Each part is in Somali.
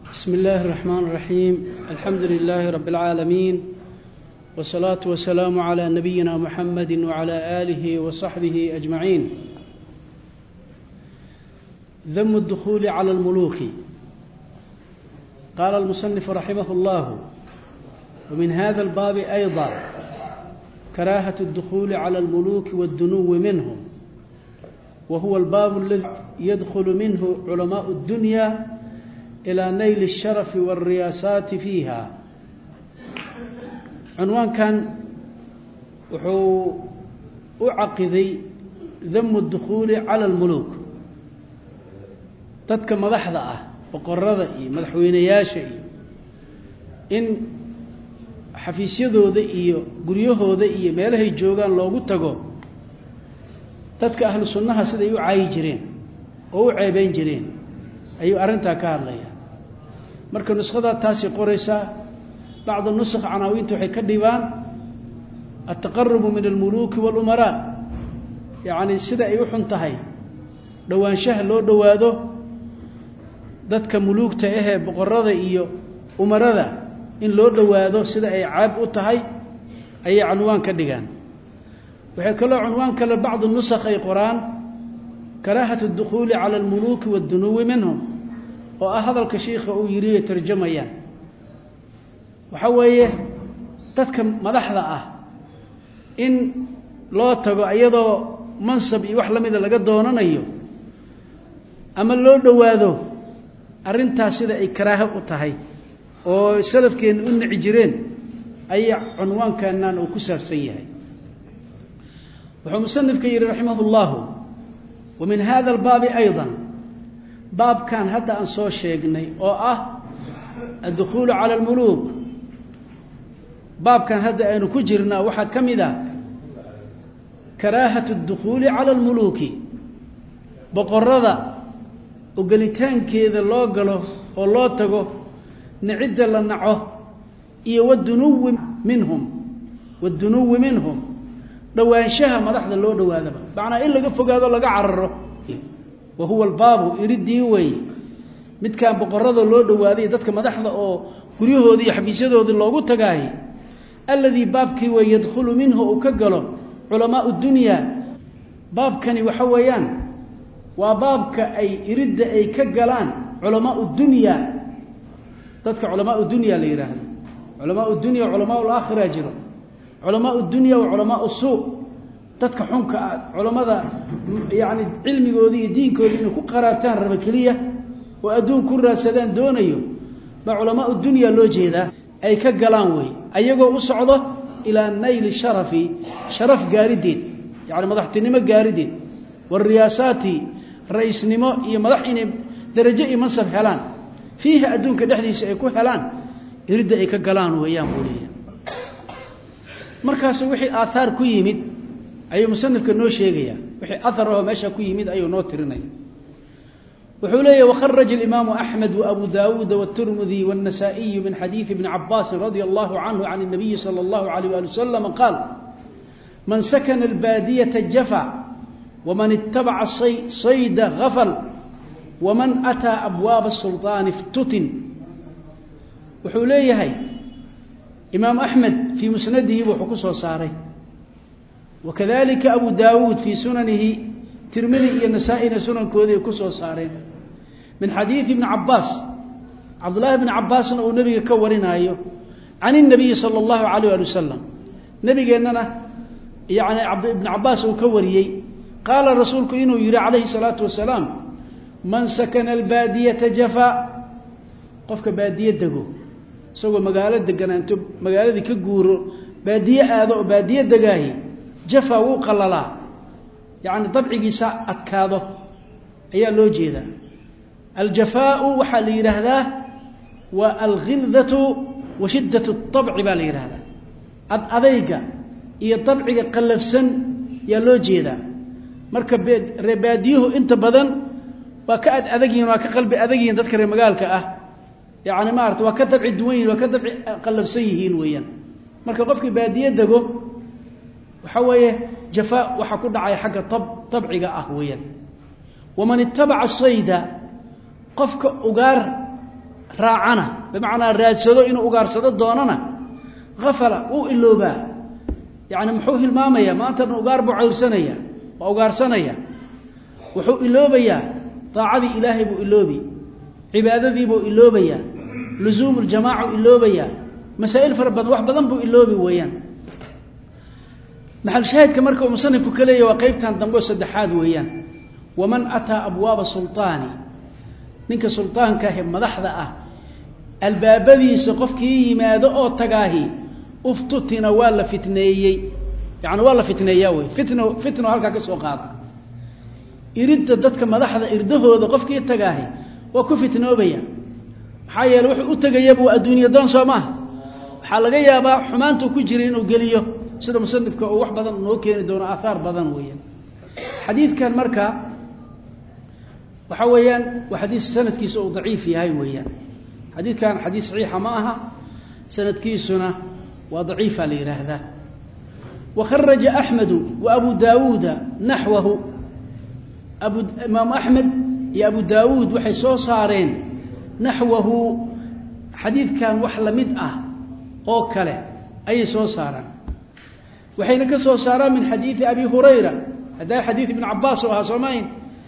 بسم الله الرحمن الرحيم. الحمد لله رب العالمين، والصلاة والسلام على نبينا محمد وعلى آله وصحبه أجمعين. ذم الدخول على الملوك. قال المصنف رحمه الله: ومن هذا الباب أيضا كراهة الدخول على الملوك والدنو منهم، وهو الباب الذي يدخل منه علماء الدنيا إلى نيل الشرف والرياسات فيها. عنوان كان وحو أعقذي ذم الدخول على الملوك. dadka madaxda ah boqorada iyo madaxweynayaasha iyo in xafiisyadooda iyo guryahooda iyo meelahay joogaan loogu tago dadka ahlu sunnaha siday u caayi jireen oo u ceebeyn jireen ayuu arinta ka hadlaya. marka nuskhada taasi qoraysa بعض النسخ عناوينته waxay ka dhibaan التقرب من الملوك والأمراء، يعني sida ay u xun tahay dhawaanshaha loo dhawaado dadka muluugta ah boqorada iyo umarada in loo dhawaado sida ay caab u tahay ay cinwaan ka dhigaan. waxay kala cinwaan kala بعض النسخ ay qoraan كراهة الدخول على الملوك والدنو منهم، oo hadalka sheekha uu yiri tarjumayaan waxa weeye dadka madaxda ah in loo tago iyadoo mansab iyo wax lamida laga doonanayo ama loo dhawaado arintaas sida ay karaaha u tahay oo salafkeen u nici jireen ay cinwaankan uu ku saabsan yahay. wuxuu musannifka yiri rahimahullah: ومن هذا الباب أيضا باب كان هذا أن سو شيغني أو الدخول على الملوك. باب كان هذا أن كجرنا وحا كمذا كراهة الدخول على الملوك، بقرضة وقلتان كذا الله قاله والله تقو نعد لنعه إيه والدنو منهم لو أنشاها ما لحظة اللو دو هذا معنى إلا قفق هذا لقى عرره، وهو الباب يريد يوي مد كان بقرضه اللو دو هذه تدك ما لحظة أو كريه ذي حبيسه ذي اللو تقاهي الذي بابك ويدخل منه وكقله علماء الدنيا. باب كان وحويان وبابك أي يرد أي كقلان علماء الدنيا، تدك علماء الدنيا اللي يراهن علماء الدنيا وعلماء الآخرة يجرون علماء الدنيا وعلماء السوء. dadka xunka culimada yaani cilmigoodii iyo diinkoodii inuu ku qaraabtaan rabakaliya oo adduun ku raadsadaan doonayo ba culimada dunya loo jeedaa ay ka galaan way ayagoo u socdo ila nayl sharafi sharaf gaaridid yaani madaxtinimo gaaridid war riyaasati raisnimo iyo madax inay darajo iyo mansab helaan fiiha adduunka dhexdiisa ay ku helaan irida ay ka galaan weeyaan buuliya. markaas wixii aathar ku yimid ayuu musannifka noo sheegaya wixii athar oo meesha ku yimid ayuu noo tirinay. wuxuu leeyahay وخرج الإمام أحمد وأبو داود والترمذي والنسائي من حديث ابن عباس رضي الله عنه عن النبي صلى الله عليه وآله وسلم قال: من سكن البادية جفا، ومن اتبع الصيد غفل، ومن أتى أبواب السلطان افتتن. wuxuu leeyahay إمام أحمد في مسنده وحكسه صاري، وكذلك أبو داود في سننه، ترمذي النسائي سنن كودي كسو صارين من حديث ابن عباس عبد الله بن عباس أو نبي كورنايو عن النبي صلى الله عليه وسلم. نبي أننا يعني عبد ابن عباس وكوريي قال رسولك إنه يرى عليه الصلاة والسلام: من سكن البادية جفا، قفك بادية دقو سوى مقالة دقنا أنتو مقالة دي كقورو بادية آذو بادية دقاهي جفا وقللا، يعني طبعي ساء أتكاضه أي لو جيدا. الجفاء وحالي هذا والغلظة وشدة الطبع بالي هذا أذيك هي طبعي قلب سن يا لو جيدا. مركب رباديه انت بدن وكأد أذيين وكقلب أذيين تذكر مقالك يعني ما أردت وكتب عدوين وكتب قلب سيهين ويا مركب قفك بادية دقو وحويه جفاء وحكون دعاي حق طبعي أهويا. ومن اتبع الصيد قفك أقار raacana bimacnaa raadsado inuu ugaarsado doonana ghafala uu ilooba yani muxuu hilmaamaya maanta ugaar buu ceyrsanaya waa ugaarsanaya wuxuu iloobayaa taacadii ilaahay buu iloobi cibaadadii buu iloobaya luzuum aljamaaca iloobaya masaa'il fara badan wax badan buu iloobi weeyaan maxal shaahidka marka uu musannifku ka leeyahay waa qaybtan dambe saddexaad weeyaan waman ataa abwaaba sultaani ninka sultaanka ah madaxda ah albaabadiisa qofkii yimaado oo tagaahi uftutina waa la fitneeyey yani waa la fitneeyaa wey fitno halkaa ka soo qaada iridda dadka madaxda irdahooda qofkii tagaahi waa ku fitnoobaya maxaa yeele wuxuu u tegayaba waa adduunye doon soo maaha waxaa laga yaabaa xumaantuu ku jira inuu geliyo sida musanifka uu wax badan noo keeni doono aahaar badan weeyaan xadiidkan marka waxa weeyaan waa xadiis sanadkiisa uu daciif yahay weeyaan xadiidkan xadiis saxiixa ma aha sanadkiisuna waa daciifa la yiraahdaa وخرج أحمد وأبو داود نحوه إمام أحمد يا أبو داود وحي سو صارين نحوه حديث كان وحلا مدأة أو كله أي سو صارا وحين كسو صارا من حديث أبي هريرة هذا حديث ابن عباس وهاسومين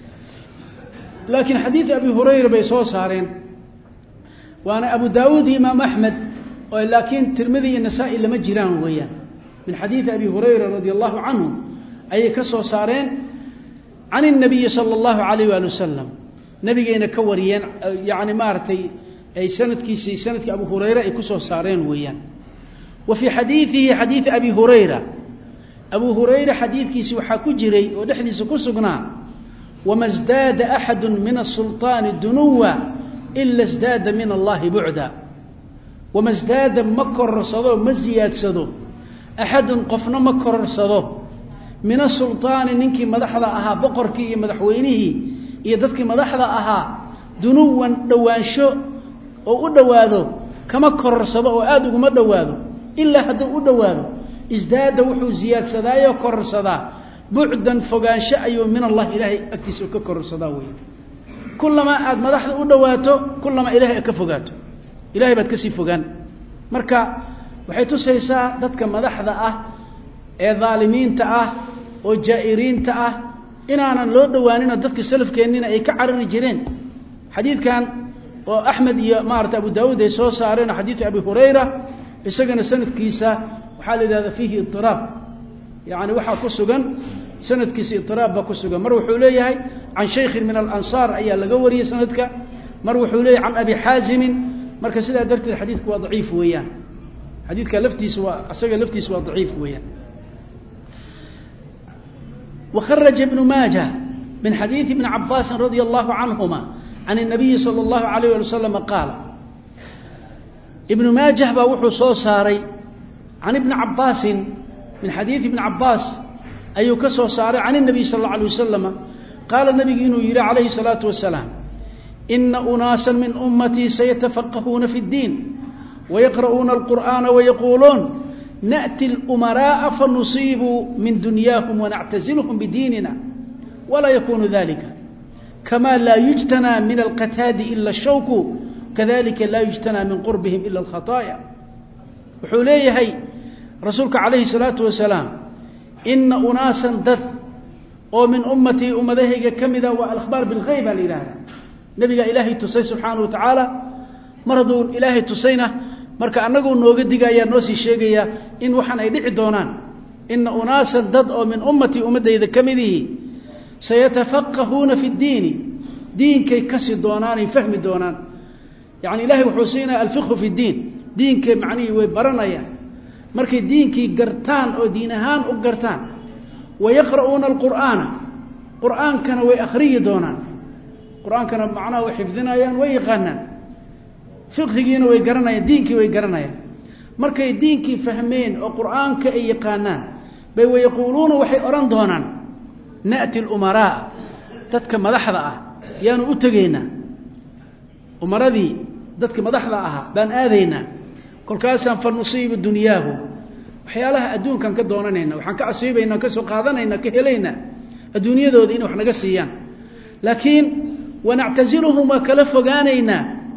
لكن حديث أبي هريرة بيسو صارين وأنا أبو داود إمام أحمد ولكن ترمذي النسائي لما جيران وياه من حديث أبي هريرة رضي الله عنه أي كسو صارين عن النبي صلى الله عليه وآله وسلم نبينا كوريان يعني مارتي أي سنة أبو هريرة أي كسو صارين ويان وفي حديثه حديث أبي هريرة أبو هريرة حديث كيسي وحاكو جري ودحديث كسقنا وما ازداد أحد من السلطان دنوا إلا ازداد من الله بعدا وما ازداد مكر صدو مزياد صدو أحد قفنا مكر صدو من السلطان ننكي مدحضة أها بقركي مدحوينه يددك مدحضة أها دنوا دوانشو أو أدوادو كما كرصدو وآدو ما دوادو إلا هدو أدوادو ازداد وحو زياد صدايا وكرصدا بعدا فقان شأيو من الله إلهي أكتسو ككرصداوي كلما آد مدحضة أدواتو كلما إلهي أكفقاتو إلهي باتكسي فقان مركا وحيتو سيسا ددك مدحضة ee dhaalimiinta ah oo jaa'iriinta ah inaanan loo dhawaanina dadka salafkeenina ay ka carari jireen xadiidkan oo Ahmed iyo Maarta Abu Daawud ay soo saareen xadiis Abi Hurayra isagana sanadkiisa waxa la yiraahdaa fihi ittirab yaani waxa ku sugan sanadkiisa ittirab ba ku sugan mar wuxuu leeyahay an shaykh min al-ansar ayaa laga wariyay sanadka mar wuxuu leeyahay an Abi Hazim marka sida darteed xadiidku waa daciif weeyaan xadiidka laftiisa waa asaga laftiisa waa daciif weeyaan وخرج ابن ماجه من حديث ابن عباس رضي الله عنهما عن النبي صلى الله عليه وسلم قال ابن ماجه بوحو سو ساري عن ابن عباس من حديث ابن عباس أي كسو ساري عن النبي صلى الله عليه وسلم قال النبي إنه يرى عليه الصلاة والسلام إن أناسا من أمتي سيتفقهون في الدين ويقرؤون القرآن ويقولون نأتي الأمراء فنصيب من دنياهم ونعتزلهم بديننا ولا يكون ذلك كما لا يجتنى من القتاد إلا الشوك كذلك لا يجتنى من قربهم إلا الخطايا وحوليه هي رسولك عليه الصلاة والسلام إن أناسا دث ومن أمتي أمذهك كمذا والأخبار بالغيبة لله نبي إلهي تسي سبحانه وتعالى مرضون إلهي تسينه marka anagu nooga digaya noo sii sheegaya in waxan ay dhici doonaan in unaasan dad oo min ummati ummadayda kamidii sayatafaqahuna fi diinkay kasi doonaan ay fahmi doonaan yaani ilaahi wuxuu siinaa alfiqh fi diinkay macnii way baranayaan markay diinkii gartaan oo diin ahaan u gartaan way yaqra'una alqur'aana qur'aankana way akhriyi doonaan qur'aankana macnaha way xifdinayaan way yaqaanaan fiqhigiina way garanayaan diinkii way garanayaan markay diinkii fahmeen oo quraanka ay yaqaanaan bay way yaquluuna waxay oran doonaan naati al-umara dadka madaxda ah yaanu u tageena umaradii dadka madaxda ah baan aadayna kolkaasaan fa nusiibu dunyaahu waxyaalaha adduunkan ka doonanayna waxaan ka asiibayna ka soo qaadanayna ka helayna adduunyadooda in wax naga siiyaan laakiin wanactaziluhum wa kala fogaanayna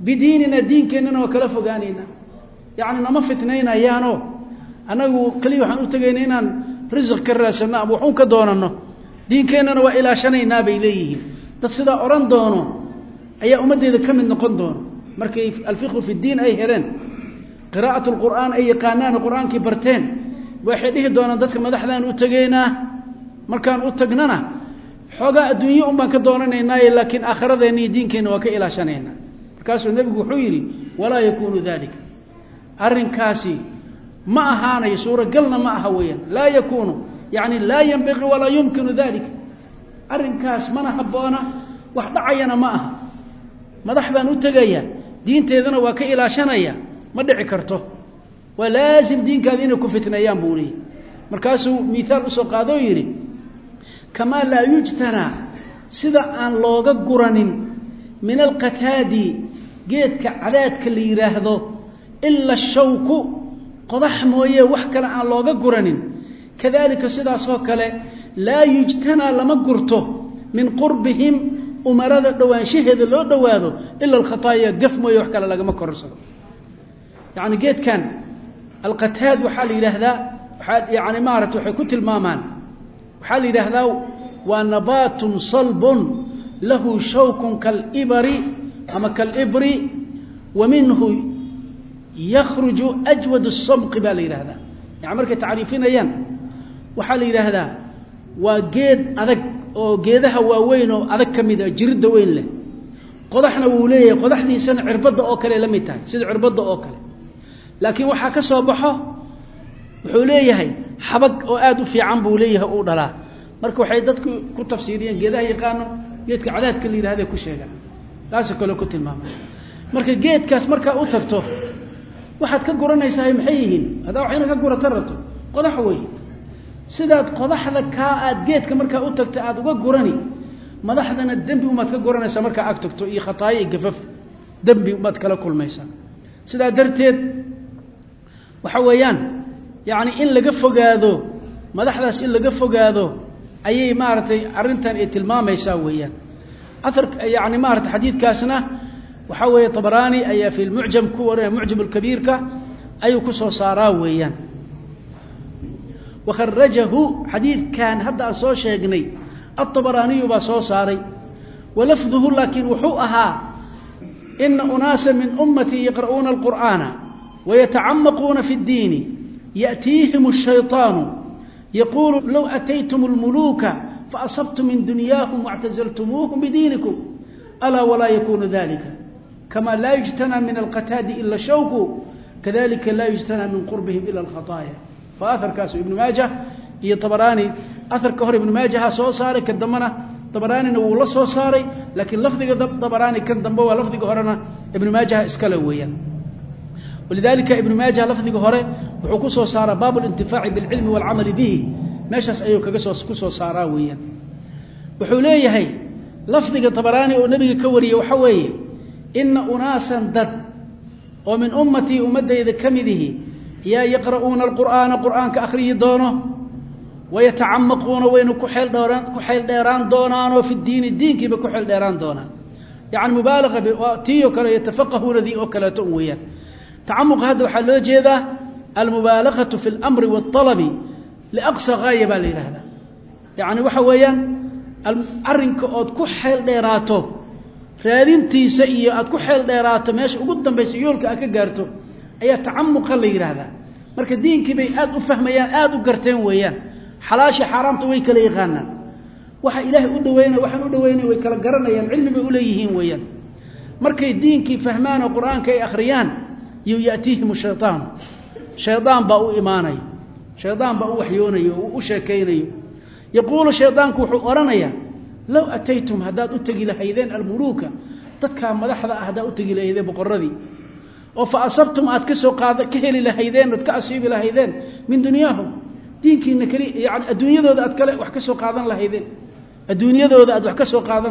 bidiinina diinkeennana waa kala fogaanayna yacni nama fitnaynayaanoo annagu keliya waxaan u tegaynaa inaan risiq ka raadsanno ama waxuun ka doonanno diinkeennana waa ilaashanaynaa bay leeyihiin dad sidaa odhan doono ayaa ummaddeeda ka mid noqon doono markay alfiqhu fi ddiin ay heleen qiraa'at alqur'aan ay yaqaanaan qur'aankii barteen waxay dhihi doonaan dadka madaxdaan u tegaynaa markaan u tagnana xoogaa adduunyo un baan ka doonanaynaaye laakiin aakhiradeenna iyo diinkeenna waa ka ilaashanaynaa markaasuu nebigu wuxuu yidhi walaa yakuunu dalika arrinkaasi ma ahaanayo suuragalna ma aha weeyaan laa yakuunu yacni laa yanbaqii walaa yumkinu dalika arrinkaas mana habboona wax dhacayana ma aha madax baan u tegayaa diinteedana waa ka ilaashanaya ma dhici karto waa laasim diinkaada inay ku fitneeyaan buu leeyahy markaasuu miihaal usoo qaadoo yidhi kamaa laa yujtanaa sida aan looga guranin min alqataadi geedka cadaadka la yidhaahdo ila ashawku qodax mooye wax kale aan looga guranin kadalika sidaasoo kale laa yujtanaa lama gurto min qurbihim umarada dhowaanshaheeda loo dhowaado ila alkhataaya gaf mooye wax kale lagama korsado yacni geedkan alqataad waxaa la yidhaahdaa yani maarata waxay ku tilmaamaan waxaa la yidhaahdaa waa nabaatun salbun lahu shawkun kalibari ama kalibri wa minhu yakhruju ajwad الsamqi baa la yidhaahdaa yani markay tacriifinayaan waxaa la yidhaahdaa waa geed adag oo geedaha waaweyn oo adag ka mid a jiridda weyn leh qodaxna wuu leeyahay qodaxdiisana cirbadda oo kale la mid tahay sida cirbadda oo kale laakiin waxaa ka soo baxo wuxuu leeyahay xabag oo aad u fiican buu leeyahay uu dhalaa marka waxay dadku ku tafsiiriyeen geedaha yaqaano geedka cadaadka la yidhahday ku sheegaan taasoo kale ku tilmaama marka geedkaas markaa u tagto waxaad ka guranaysaa maxay yihiin hadaa wax inaad ka gurata rabto qodax wey sidaad qodaxda kaa aad geedka markaa u tagto aad uga gurani madaxdana dembi umaad ka guranaysaa markaa ag tagto iyo khataayo iyo gafaf dembi umaad kala kulmaysaa sidaa darteed waxa weeyaan yacni in laga fogaado madaxdaas in laga fogaado ayay maaragtay arrintan ay tilmaamaysaa weeyaan athar yani maarata xadiidkaasna waxaa weeye طabaraani ayaa fi lmucjam ku warinaya mucjam اlkabiirka ayuu ku soo saaraa weeyaan wakharajahu xadiidkan hadda aan soo sheegnay aلطabaraaniyu baa soo saaray walafduhu laakiin wuxuu ahaa ina unaasa min ummatii yaqra'uuna اlqur'aana wayatacamaquuna fi اddiini yأtiihim الshayطaanu yaquulu low ataytum اlmuluuka faasabtum min dunyaahum واctazaltumuuhum bidiinikum alaa walaa yakunu dalika kama laa yujtanaa min alqataadi ila shawku kadalika laa yujtanaa min qurbihim ila alkhataaya fa aharkaasu ibnu maajah iyo طabaraani aharka hore ibnu maajaha soo saaray ka dambena طabaraanina wuu la soo saaray laakiin lafdiga طabaraani kan dambe waa lafdiga horena ibnu maajaha iskale weeyaan walidalika ibnu maajah lafdiga hore wuxuu ku soo saaraa baabu اlintifaaci biاlcilmi wاlcamali bihi meeshaas ayuu ku soo saaraa weeyaan wuxuu leeyahay lafdiga طabaraani oo nebiga ka wariyey waxa weeye ina unaasan dad oo min ummatii ummaddayda ka midihi yaa yaqra'uuna alqur'aana qur'aanka akhriyi doono wayatacamaquuna wayna ku xeel dheeraan doonaanoo fi diini diinkiiba ku xeel dheeraan doonaan yani mubaalaqa tii oo kale yatafaqahuunadii oo kaleeto un weeyaan tacamuqa hadda waxaa loo jeedaa almubaalaqatu fi اlamri wاطalabi liaqsa gaaya baa la yidhaahdaa yani waxa weeyaan arrinka ood ku xeel dheeraato raadintiisa iyo aad ku xeel dheeraato meesha ugu dambaysa yoolka aad ka gaarto ayaa tacamuqa la yidhaahdaa marka diinkii bay aad u fahmayaan aad u garteen weeyaan xalaasha xaaraamta way kala yaqaanaan waxa ilaahay u dhaweynaya waxaan u dhaweynaya way kala garanayaan cilmi bay u leeyihiin weeyaan markay diinkii fahmaan oo qur-aanka ay akhriyaan ya'tiihim shaytaanu shaydaan baa u imaanaya shaydaan baa u waxyoonayo oo u sheekaynayo yaquulu shaydaanku wuxuu odhanayaa low ataytum haddaad u tegi lahaydeen almuluuka dadkaa madaxda ah haddaad u tegi lahaydeen boqorradii oo fa asabtum aad ka heli lahaydeen oad ka asiibi lahaydeen min dunyaahum diinkiina keli yani adduunyadooda aad kale wax ka soo qaadan lahaydeen adduunyadooda aad wax ka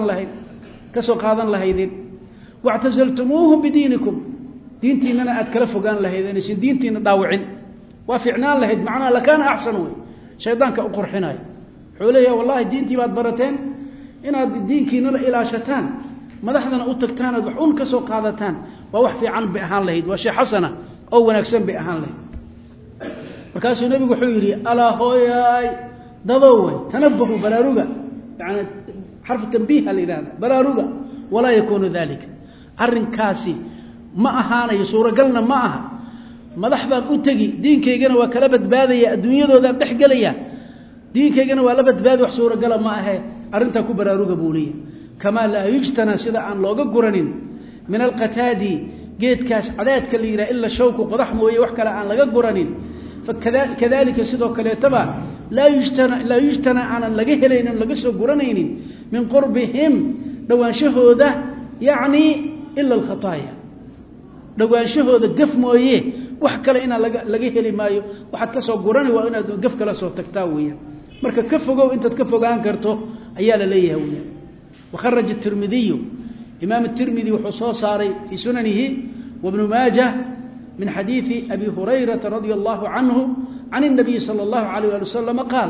soo qaadan lahaydeen wactazaltumuuhum bidiinikum diintiinana aad kala fogaan lahaydeen aysan diintiina dhaawicin waa ficnaan lahayd macnaha lakaana axsan wey shaydaanka u qurxinayo wuxuu leeyahay wallahi diintii baad barateen inaad diinkiinana ilaashataan madaxdana u tagtaan wax un ka soo qaadataan waa wax fiican bay ahaan lahayd waa shay xasana oo wanaagsan bay ahaan lahayd markaasuu nabigu wuxuu yiri ala hooyay dadoway tanabahu baraaruga yani xarf tanbiih haliraada baraaruga wala yakunu dhalika arrinkaasi ma ahaanayo suuragalna ma aha madaxdan u tagi diinkeygana waa kala badbaadaya adduunyadooda dhaxgalaya diinkeygana waa la badbaadi wax suuragal ma aha arinta ku baraaruga buuliya kama la yujtana sida aan looga guranin min alqataadi geedkaas cadaadka la yiraahdo illa shawku qodax mooye wax kale aan laga guranin fakadalika sidoo kale taba la yujtana aan laga helaynin laga soo guranaynin min qurbihim dhawaanshahooda yaani illa alkhataaya dhawaanshahooda gaf mooye wax kale ina laga heli maayo waxaad ka soo guranay waa inaad gaf kala soo tagtaa weeyaan marka ka fogow intaad ka fogaan karto ayaa la leeyahay weeyaan وخرج الترمذي إمام الترمذي وحصو صاري في سننه وابن ماجه من حديث أبي هريرة رضي الله عنه عن النبي صلى الله عليه وسلم قال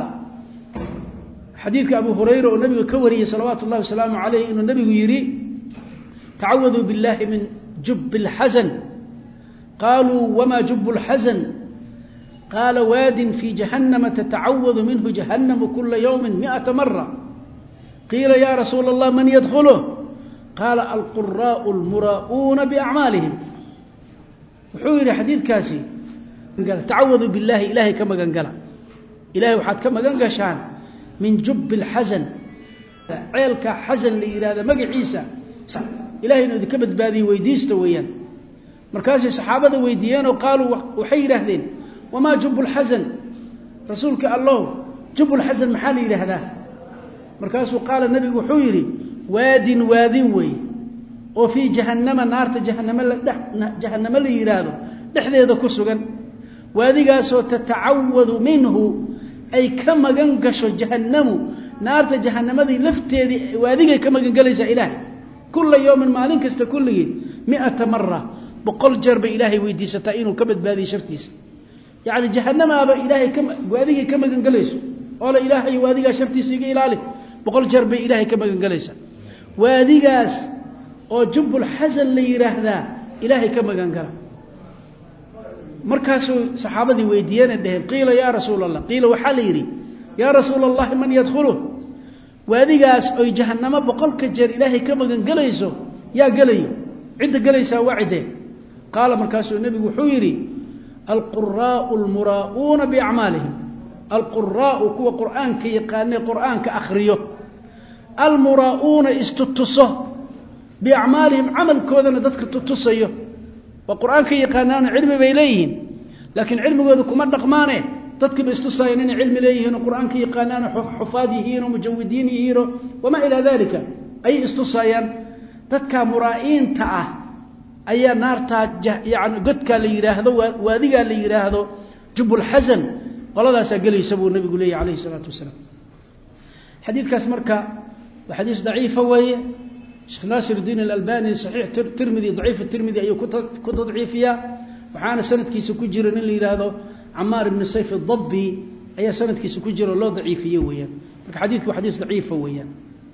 حديث أبو هريرة والنبي كوري صلوات الله وسلامه عليه إنه النبي يري تعوذوا بالله من جب الحزن قالوا وما جب الحزن قال واد في جهنم تتعوذ منه جهنم كل يوم 100 مرة قيل يا رسول الله من يدخله قال القراء المراؤون بأعمالهم وحوير حديث كاسي قال تعوذوا بالله إلهي كما قنقل إلهي وحد كما قنقشان من جب الحزن عيلك حزن لإرادة مقع عيسى إلهي إنه ذكبت باذي ويديست ويان مركاسي صحابة ويديان وقالوا وحير أهلين وما جب الحزن رسولك الله جب الحزن محالي لهذا مركاسو قال النبي وحيري واد وي وفي جهنم نار جهنم اللي يرادو دحديده كسغن واديغاسو تتعوذ منه اي كما غنغشو جهنم نار جهنمدي لفتيدي واديغي كما غنغليسا الهي كل يوم مالين كست كلي 100 مره بقول جرب الهي ويديستا انو كبدبادي شرتيس يعني جهنم ابا الهي كما واديغي كما غنغليسو ولا الهي واديغا شرتيس يغي الهي بقول جرب إلهي كما قنقليسا واديقاس أو جب الحزن اللي يراهدا إلهي كما قنقل مركاسو صحابة ويديان الدهين قيل يا رسول الله قيل وحاليري يا رسول الله من يدخله واديقاس أو جهنم بقول كجر إلهي كما قنقليسو يا قليو عند قليسا وعده قال مركاسو النبي وحويري القراء المراؤون بأعمالهم القراء كو قرآن كي يقاني قرآن كأخريه المراؤون استتصه بأعمالهم عمل كودنا ذاتك تتصيه وقرآن كي يقانان علم بإليهن لكن علم كودكم النقمانه ذاتك باستصينين علم إليهن وقرآن كي يقانان حفاظيهن ومجودينهن وما إلى ذلك أي استصيان ذاتك مرائين تعه أي نار يعني قدك اللي يراهدو وذيك اللي يراهدو جب الحزن قالداس غليسا بو نبي غلي عليه الصلاه والسلام حديث كاس marka وحديث ضعيف وهي شيخ ناصر الدين الألباني صحيح ترمذي ضعيف الترمذي أيو كنت ضعيفيا وحانا سند كيسو كجير إن اللي هذا عمار بن السيف الضبي أي سند كيسو كجير الله ضعيفية ويا مركا حديث وحديث ضعيف ويا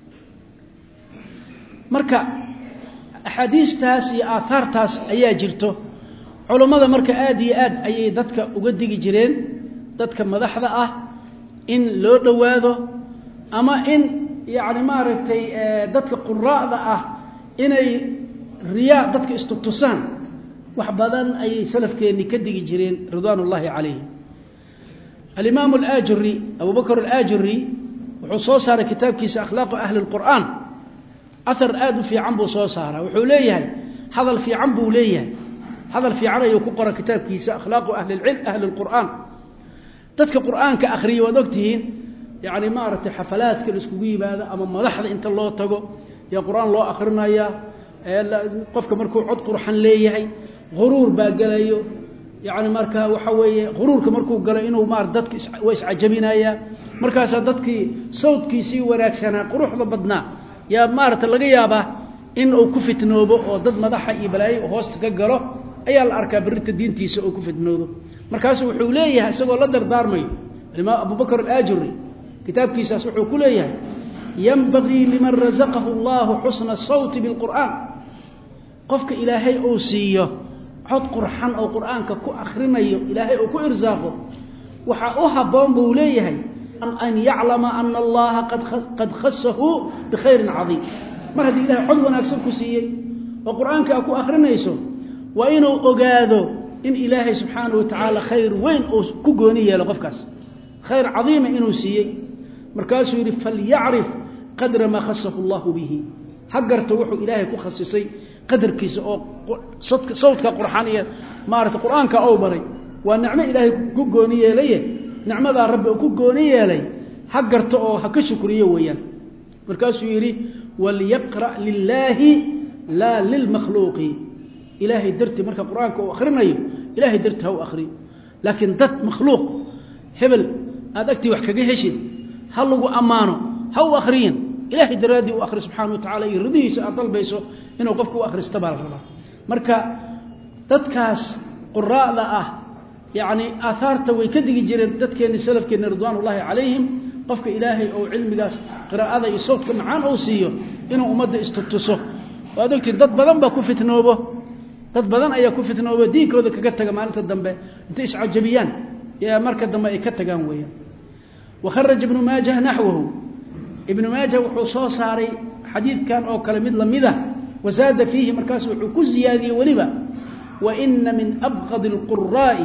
مركا أحاديث تاس آثار تاس أيا جرته علماء مركا آدي أي دتك وقدق جيرين dadka madaxda ah in loo dhawaado ama in yaani maartay dadka quraada ah inay riyaa dadka istutusaan wax badan ay salafkeeni ka digi jireen ridwanullahi alayhi al-imam al-ajuri Abu Bakr al-Ajuri wuxuu soo saaray kitaabkiisa akhlaaq ahli al-Qur'an athar aad fi ambu soo saaray wuxuu leeyahay hadal fi ambu leeyahay hadal fi arayo ku qora kitaabkiisa akhlaaq ahli al-ilm ahli al-Qur'an dadka quraanka akhriyo wad ogtihiin yaani maartay xafalaadka isku yimaada ama madaxda inta loo tago ya quraan loo akhrinaya qofka markuu cod qurxan leeyahay quruur baa galayo yaani marka waxa weeye quruurka markuu galo inuu maar dadka is ajabinaya markaas dadkii sawdkiisii wanaagsanaa quruxda badnaa ya maartay laga yaabaa in uu ku fitnoobo oo dad madaxa iyo balaayo hoosta ka galo ayaa la arkaa barinta diintiisa oo ku fitnoodo markaas wuxuu leeyahay isagoo la dardaarmay Abu Bakr al-Ajuri kitaabkiisaas wuxuu ku leeyahay ينبغي لمن رزقه الله حسن الصوت بالقرآن قفك إلهي أوسيه حط قرحان أو قرآنك كو أخرمي إلهي أو كو إرزاقه وحاوها بومبو ليهي أن يعلم أن الله قد خصه بخير عظيم ما هذه إلهي حلوة أكسر كسيي وقرآنك أكو أخرميسه وإنه أقاذه إن إلهي سبحانه وتعالى خير وين كو قونية لغفكاس خير عظيم إنه سيي مركاسه يري فليعرف قدر ما خصه الله به حقر توحو إلهي كو خصيصي قدر كيس أو صوتك قرحانية مارت قرآنك أو بري والنعمة إلهي كو قونية ليه نعمة رب كو قونية ليه حقر تو هكشكريه ويان مركاسه يري وليقرأ لله لا للمخلوق إلهي درتي مركا قرآنك أو أخرنا إلهي درتها وأخري لكن دت مخلوق هبل هذا أكتي وحكاقي هشين هلو أمانه هو أخرين إلهي درادي وأخر سبحانه وتعالى يرضيه سأطل بيسو إنه قفك وأخر استبارك الله مركا تدكاس قراء ذا يعني آثارته ويكدق جيرين تدكين سلفكين رضوان الله عليهم قفك إلهي أو علم قاس قراء ذا يصوتك معان أو سيو إنه أمد استطسه وأدوكتين دد بدن باكو فتنوبه dad badan ayaa ku fitnooba diinkooda kaga taga maalinta dambe inta iscajabiyaan yaa marka dambe ay ka tagaan weeyaan وخرج ابن ماجه نحوه ابن ماجه wuxuu soo saaray xadiidkan oo kale mid lamida وزاد فيه markaas wuxuu ku ziyaadiyay waliba وإن من أبغض القراء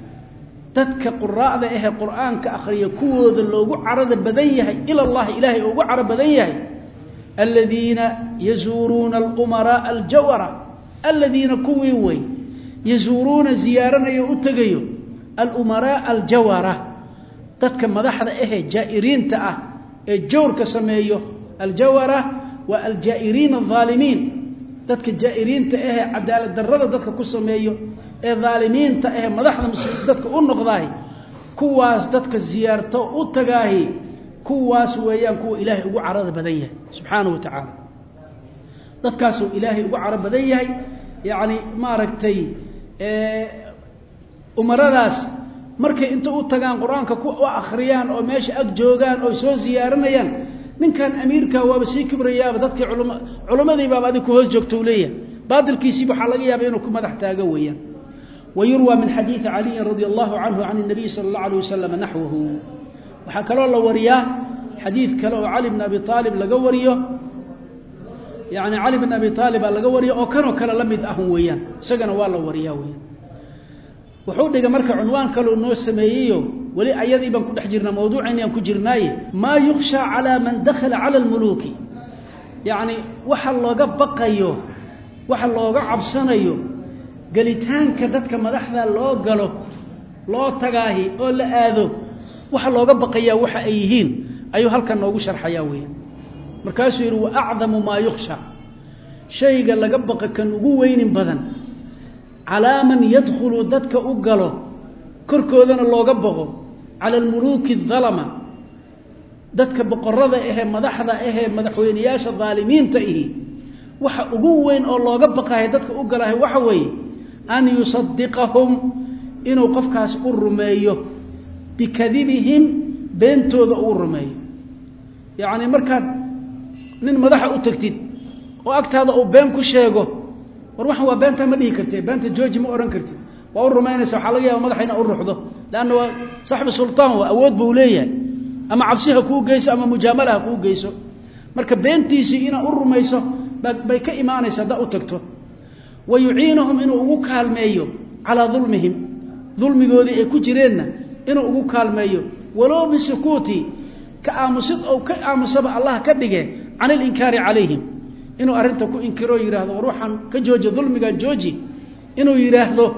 dadka quraa'da ah quraanka akhriya kuwooda loogu carada badan yahay ila Allah ilaahi ugu carada badan yahay alladina yazuruna al-umara al-jawara الذين كوي يزورون زيارنا يؤتجيو الأمراء الجوارة تتك مدحضة جائرين تأه الجور كسميه الجوارة والجائرين الظالمين تتك الجائرين تأه عدالة درادة تتك كسميه الظالمين تأه مدحضة تتك النقضاهي كواس تتك الزيارة أتجاهي كواس ويان كو إلهي أقو عرض بديه سبحانه وتعالى dadkaas ilaahay ugu carab badan yahay yaani maaragtay umaradaas markay inta u tagaan quraanka ku akhriyaan oo meesha ag joogaan oo soo ziyaaranayaan ninkan amiirka waa si kibriyaaba dadkii culimadii baa ku hoos joogto leeyahay baadilkiisi waxa laga yaabaa inuu ku madax taaga weeyaan ويروى من حديث علي رضي الله عنه عن النبي صلى الله عليه وسلم نحوه وحكى له ورياه حديث كلو علي بن ابي طالب لغا وريو يعني علي بن أبي طالب لغا وريا oo kano kala lamid ah weeyaan isagana waa la wariyaa weeyaan wuxuu dhiga marka cinwaan kale noo sameeyo wali ayadii baan ku dhex jirnaa mawduuceen aan ku jirnaay ma yukhsha ala man dakhala ala al-muluk yani waxa looga baqayo waxa looga cabsanayo galitaanka dadka madaxda loo galo loo tagaahi oo la aado waxa looga baqayaa waxa ay yihiin ayuu halkan noogu sharxayaa weeyaan markaasuu yiri wa a'zamu ma yukhsha shayga laga baqa kan ugu weynin badan ala man yadkhulu dadka u galo korkoodana looga baqo ala al-muluki adh-dhalama dadka boqorada madaxda madaxweynayaasha dhaalimiinta waxa ugu weyn oo looga baqahay dadka u galahay waxa weeye an yusaddiqahum inuu qofkaas u rumeeyo bikadibihim beentooda u rumeeyo yaani markaad nin madaxa u tagtid oo agtaada uu been ku sheego war waxan waa beenta ma dhihi kartay beenta jooji ma oran kartid waa u rumaynaysa waxa laga yaabaa madaxina u ruxdo laana waa saaxiib sultaan waa awood buu leeyahay ama cabsiha ku geyso ama mujaamalaha ku geyso marka beentiisi ina u rumayso bay ka iimaanaysa da u tagto wayuciinuhum inuu ugu kaalmeeyo ala dhulmihim dhulmigoodi ay ku jireenna inuu ugu kaalmeeyo walaw bisukuuti ka aamusid oo ka aamusaba Allah ka dhige عن الإنكار عليهم إنه أرنتك إنكروا يراهدوا وروحا كجوج ظلمك جوجي إنه يراهدوا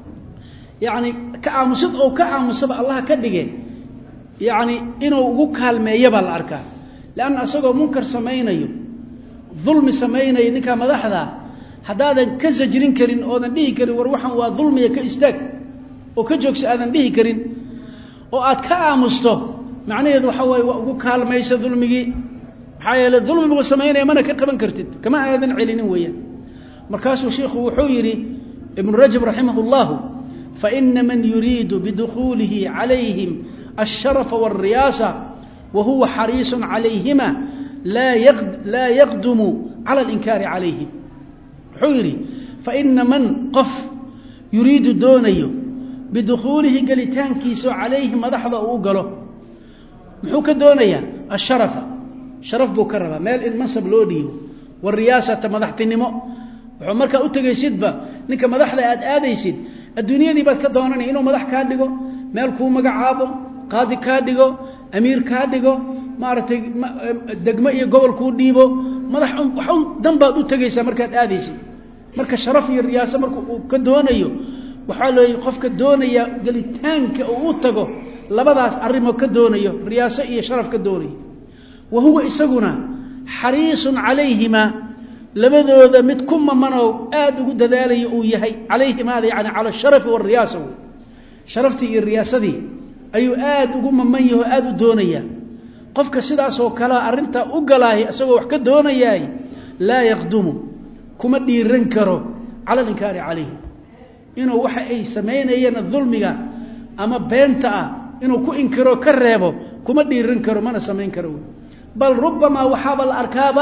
يعني كأمسد أو كأمسب الله كدقه يعني إنه وكال ما يبال الأركان لأن أصدقوا منكر سمينيو ظلم سمينيو نكا مدحدا هذا كزجرين كرين أو ذنبه كرين وروحا وظلم يكاستاك وكجوكس أذنبه كرين وآت كأمسته معنى يدو حوى وكال ما يسا ظلمه حيال الظلم بو سمينيا مانا كقبن كرتد كما اذن علين ويا مركاسو شيخ وحيري ابن رجب رحمه الله فإن من يريد بدخوله عليهم الشرف والرياسة وهو حريص عليهما لا يقدم على الإنكار عليهم حيري فإن من قف يريد دونيه بدخوله قلتان كيسو عليه مدحضة أوقله محوك دونيا الشرف شرف بكربة مال المنصب لوديو والرياسة مدحت النمو وحمرك أتقي سيدبا نك مدحضة آديسيد الدنيا دي بات كدوناني إنو مدح كادقو مالكو مقعابو قاضي كادقو أمير كادقو مارتي دقمئي قبل كو ديبو مدح وحون دنبا أتقي سامركات آديسيد marka sharaf iyo riyaasa marka uu ka doonayo waxa loo qofka doonaya galitaanka uu tago labadaas arimo ka doonayo riyaasa iyo sharaf ka doonayo wahuwa isaguna xariisun calayhima labadooda mid kuma manow aad ugu dadaalayo uu yahay calayhima yani ala sharaf iyo riyaasa sharafti iyo riyaasadii ayuu aad ugu mamanyahay aad u doonaya qofka sidaas oo kala arinta u galaahay asagoo wax ka doonayay la yaqdumu kuma dhiiran karo ala inkaari calayhi inuu waxa ay sameeyeen dhulmiga ama beenta ah inuu ku inkiro ka reebo kuma dhiiran karo mana sameyn karo bal rubbama wahaba al-arkaba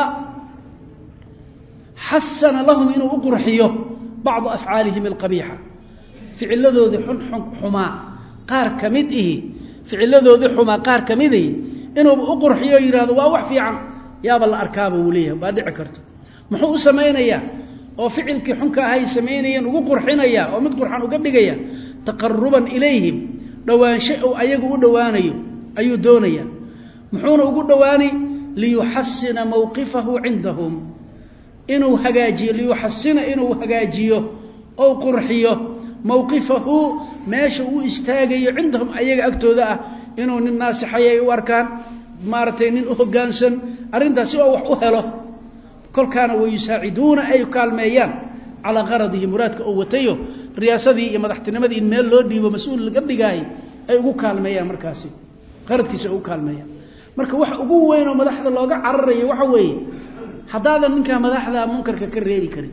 hasana lahum inuu u qurxiyo بعض افعالهم القبيحه ficilladooda xuma qaar kamidii ficilladooda xuma qaar kamidii inuu u qurxiyo yiraahdo waa wax fiican yaaba la arkaaba uu leeyahay ba dhici karto muxuu u sameeynaya oo ficilkii xunka ahay sameeynayeen ugu qurxinaya oo mid qurxan uga dhigaya taqarruban ilayhim dhawaansho oo ayagu u dhawaanayo ayuu doonaya muxuuna ugu dhawaani li yuhassina mawqifahu indahum inuu hagaajiyo li yuhassina inuu hagaajiyo oo qurxiyo mawqifahu meesha uu istaagayo indahum ayaga agtooda ah inuu nin naasixayay u arkaan maartay nin u hoggaansan arintaas oo wax u helo كل كانوا ويساعدون أي كالميان على غرضه مراد كأوتيه رياسته مدحتنمدي إن ميل لو ديبو مسؤول قبل جاي أي ugu kaalmeeyaan markaasi qaradkiisa ugu kaalmeeyaan marka wax ugu weyn oo madaxda looga cararayo waxa weeye hadaadan ninka madaxda munkarka ka reebi karin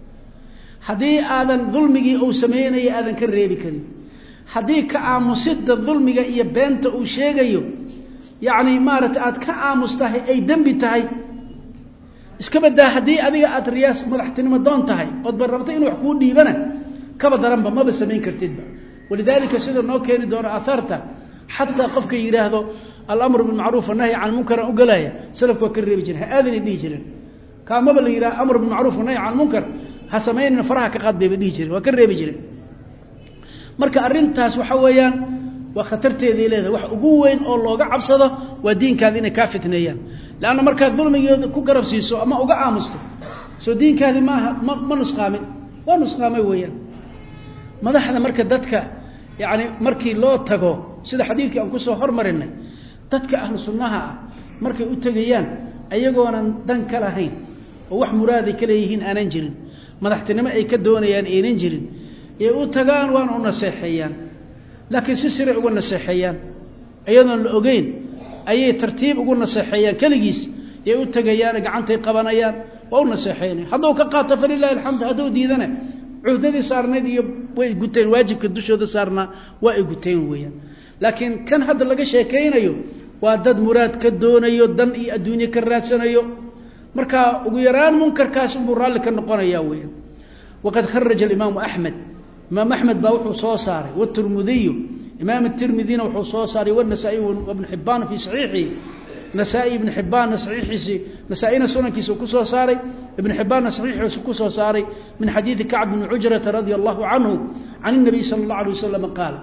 hadii aadan dulmigi uu sameeyay aadan ka reebi karin hadii ka aamusida dulmiga iyo beenta uu sheegayo yaani maarata aad ka aamustahay ay dambi tahay iska badaa hadii adiga aad riyaas madaxtinimo doon tahay oo barabta inuu wax ku dhiibana kaba daranba ma ba sameyn kartidba walidaalika sida noo keeni doona aatharta hatta qofka yiraahdo al-amru bil ma'ruf wa nahy 'anil munkar u galaya salafku ka reebi jiray aadani dhii jiray kaama la yiraahdo amru bil ma'ruf wa nahy 'anil munkar ha sameeyna faraha ka qaad bay dhii jiray waa ka reebi jiray marka arintaas waxa weeyaan waa khatarteedii leedahay wax ugu weyn oo looga cabsado waa diinkaada inay ka fitneeyaan laana marka dulmigeeda ku garabsiiso ama uga aamusto soo diinkaadi ma nusqaamin waa nusqaamay weeyaan madaxda marka dadka yaani markii loo tago sida xadiidkii aan ku soo hormarinay dadka ahlu sunnaha markay u tagayaan ayagoona dan kala hayn oo wax muraadi kale yihiin aanan jirin madaxtinimo ay ka doonayaan aanan jirin ee u tagaan waan u naseexayaan laakiin si sir ugu naseexayaan ayadoon la ogeyn ayay tartiib ugu naseexayaan kaligiis ee u tagayaan gacantay qabanayaan waa u naseexayaan haduu ka qaato falillahi alhamdu haduu diidana cuhdadii saarneed iyo way guteen waajibka dushooda saarna waa ay guteen weeyaan laakiin kan hadda laga sheekeynayo waa dad muraad ka doonayo dan iyo adduunyo ka raadsanayo marka ugu yaraan munkarkaas uu raali ka noqonaya weeyaan waqad kharraja al-imam ahmad baa wuxuu soo saaray wa tirmidhi إمام الترمذي وحصو صاري والنسائي وابن حبان في صحيحه نسائي ابن حبان صحيحه نسائينا سنن كيسو كسو صاري ابن حبان صحيحه كسو صاري من حديث كعب بن عجرة رضي الله عنه عن النبي صلى الله عليه وسلم قال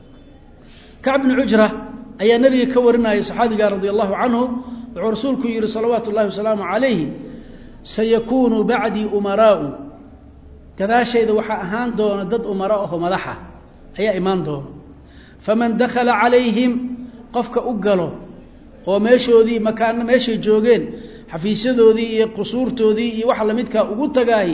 كعب بن عجرة أي نبي كورنا يا صحابي رضي الله عنه ورسولك يري صلوات الله وسلامه عليه سيكون بعدي أمراء كذا شيء ذو حان دون ضد أمراءه مدحة أي إيمان دون فمن دخل عليهم قفك أقله وماشودي مكان ماشي جوجين حفيسدودي قصورتودي وحلا مدك ugu tagaay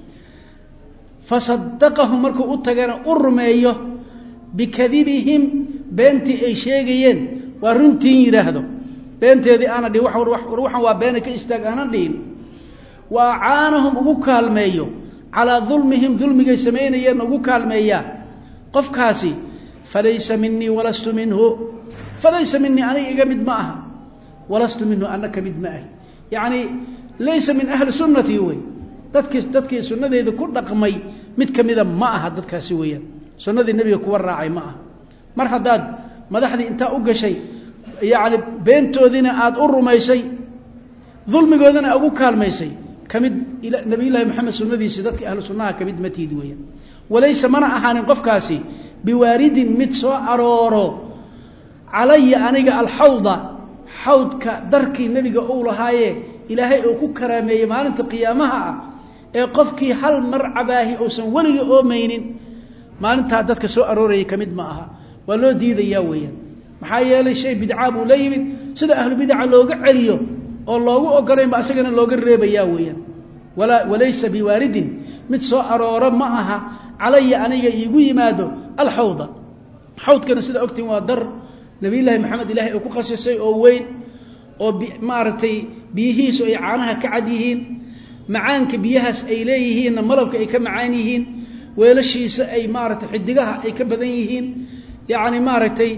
fasaddaqahum markuu u tagana urmeeyo bikadibihim beenti ay sheegayeen waa runtii yiraahdo beenteedii ana dhii waxan waa been ka istaag ana dhiin waa caanahum ugu kaalmeeyo ala dhulmihim dhulmigay sameeyeen ugu kaalmeeya qofkaasi falaysa minni walastu minhu falaysa minni ani iga mid ma aha walastu minhu anaka mid ma ah يعني ليس من أهل سنتي وي dadkii sunnadeeda ku dhaqmay mid kamida ma aha dadkaasi weeyaan sunnadii nabiga ku waraacay ma aha mar hadaad madaxdii inta u gashay yaani beentoodina aad u rumaysay dulmigoodana ugu kaalmaysay kamid ila nabi ilaahi maxamed sunnadiisa dadkii ahlu sunnaha kamid matiid weeyaan walaysa mana ahaanin qofkaasi biwaaridin mid soo arooro calaya aniga alhawda hawdka darkii nabiga uu lahaaye ilaahay uu ku karaameeyay maalinta qiyaamaha ee qofkii hal mar cabaahi oo san waliga oomaynin maalinta dadka soo aroorayay kamid ma aha waa loo diidayaa weeyaan maxaa yeelay shay bidca buu la yimid sida ahlu bidca looga celiyo oo loogu ogoleyn ba asagana looga reebayaa weeyaan walaysa biwaaridin mid soo arooro ma aha calaya aniga iigu yimaado alhawda hawdkana sida ogtiin waa dar nabi ilaahi maxamed ilaahay uu ku qasisay oo weyn oo maartay biyihiisu ay caanaha ka cad yihiin macaanka biyahaas ay leeyihiin malabka ay ka macaan yihiin weelashiisa ay maartay xidigaha ay ka badan yihiin yaani maartay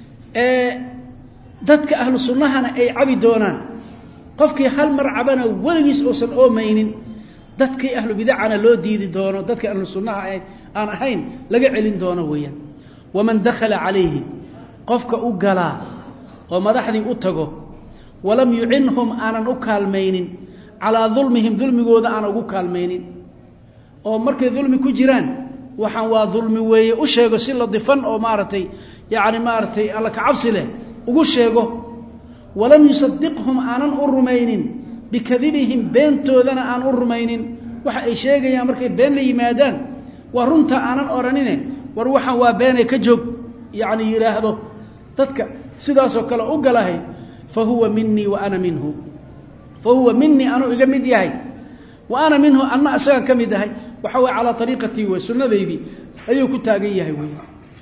dadka ahlu sunnahana ay cabi doonaan qofkii hal mar cabana waligiis oo san oomaynin dadkii ahlu bid'ana loo diidi doono dadka ahlu sunnaha aan ahayn laga celin doono weeyaan waman dakhala alayhi qofka u galaa oo madaxdii u tago walam yu'inhum aanan u kaalmaynin ala dhulmihim dhulmigooda aan ugu kaalmaynin oo markay dhulmi ku jiraan waxaan waa dhulmi weeye u sheego si la difan oo maartay yaani maartay alla ka cabsi leh ugu sheego walam yusaddiqhum aanan u rumaynin bikadibihim beentoodana aan u rumaynin waxa ay sheegayaan markay been la yimaadaan waa runta aanan oranine war waxaan waa beenay ka joog yaani yiraahdo dadka sidaas oo kale u galahay fahuwa minni wa ana minhu fahuwa minni anu iga mid yahay wa ana minhu anna asaga kamid yahay waxa way ala tariiqati wa sunnadaydi ayuu ku taagan yahay way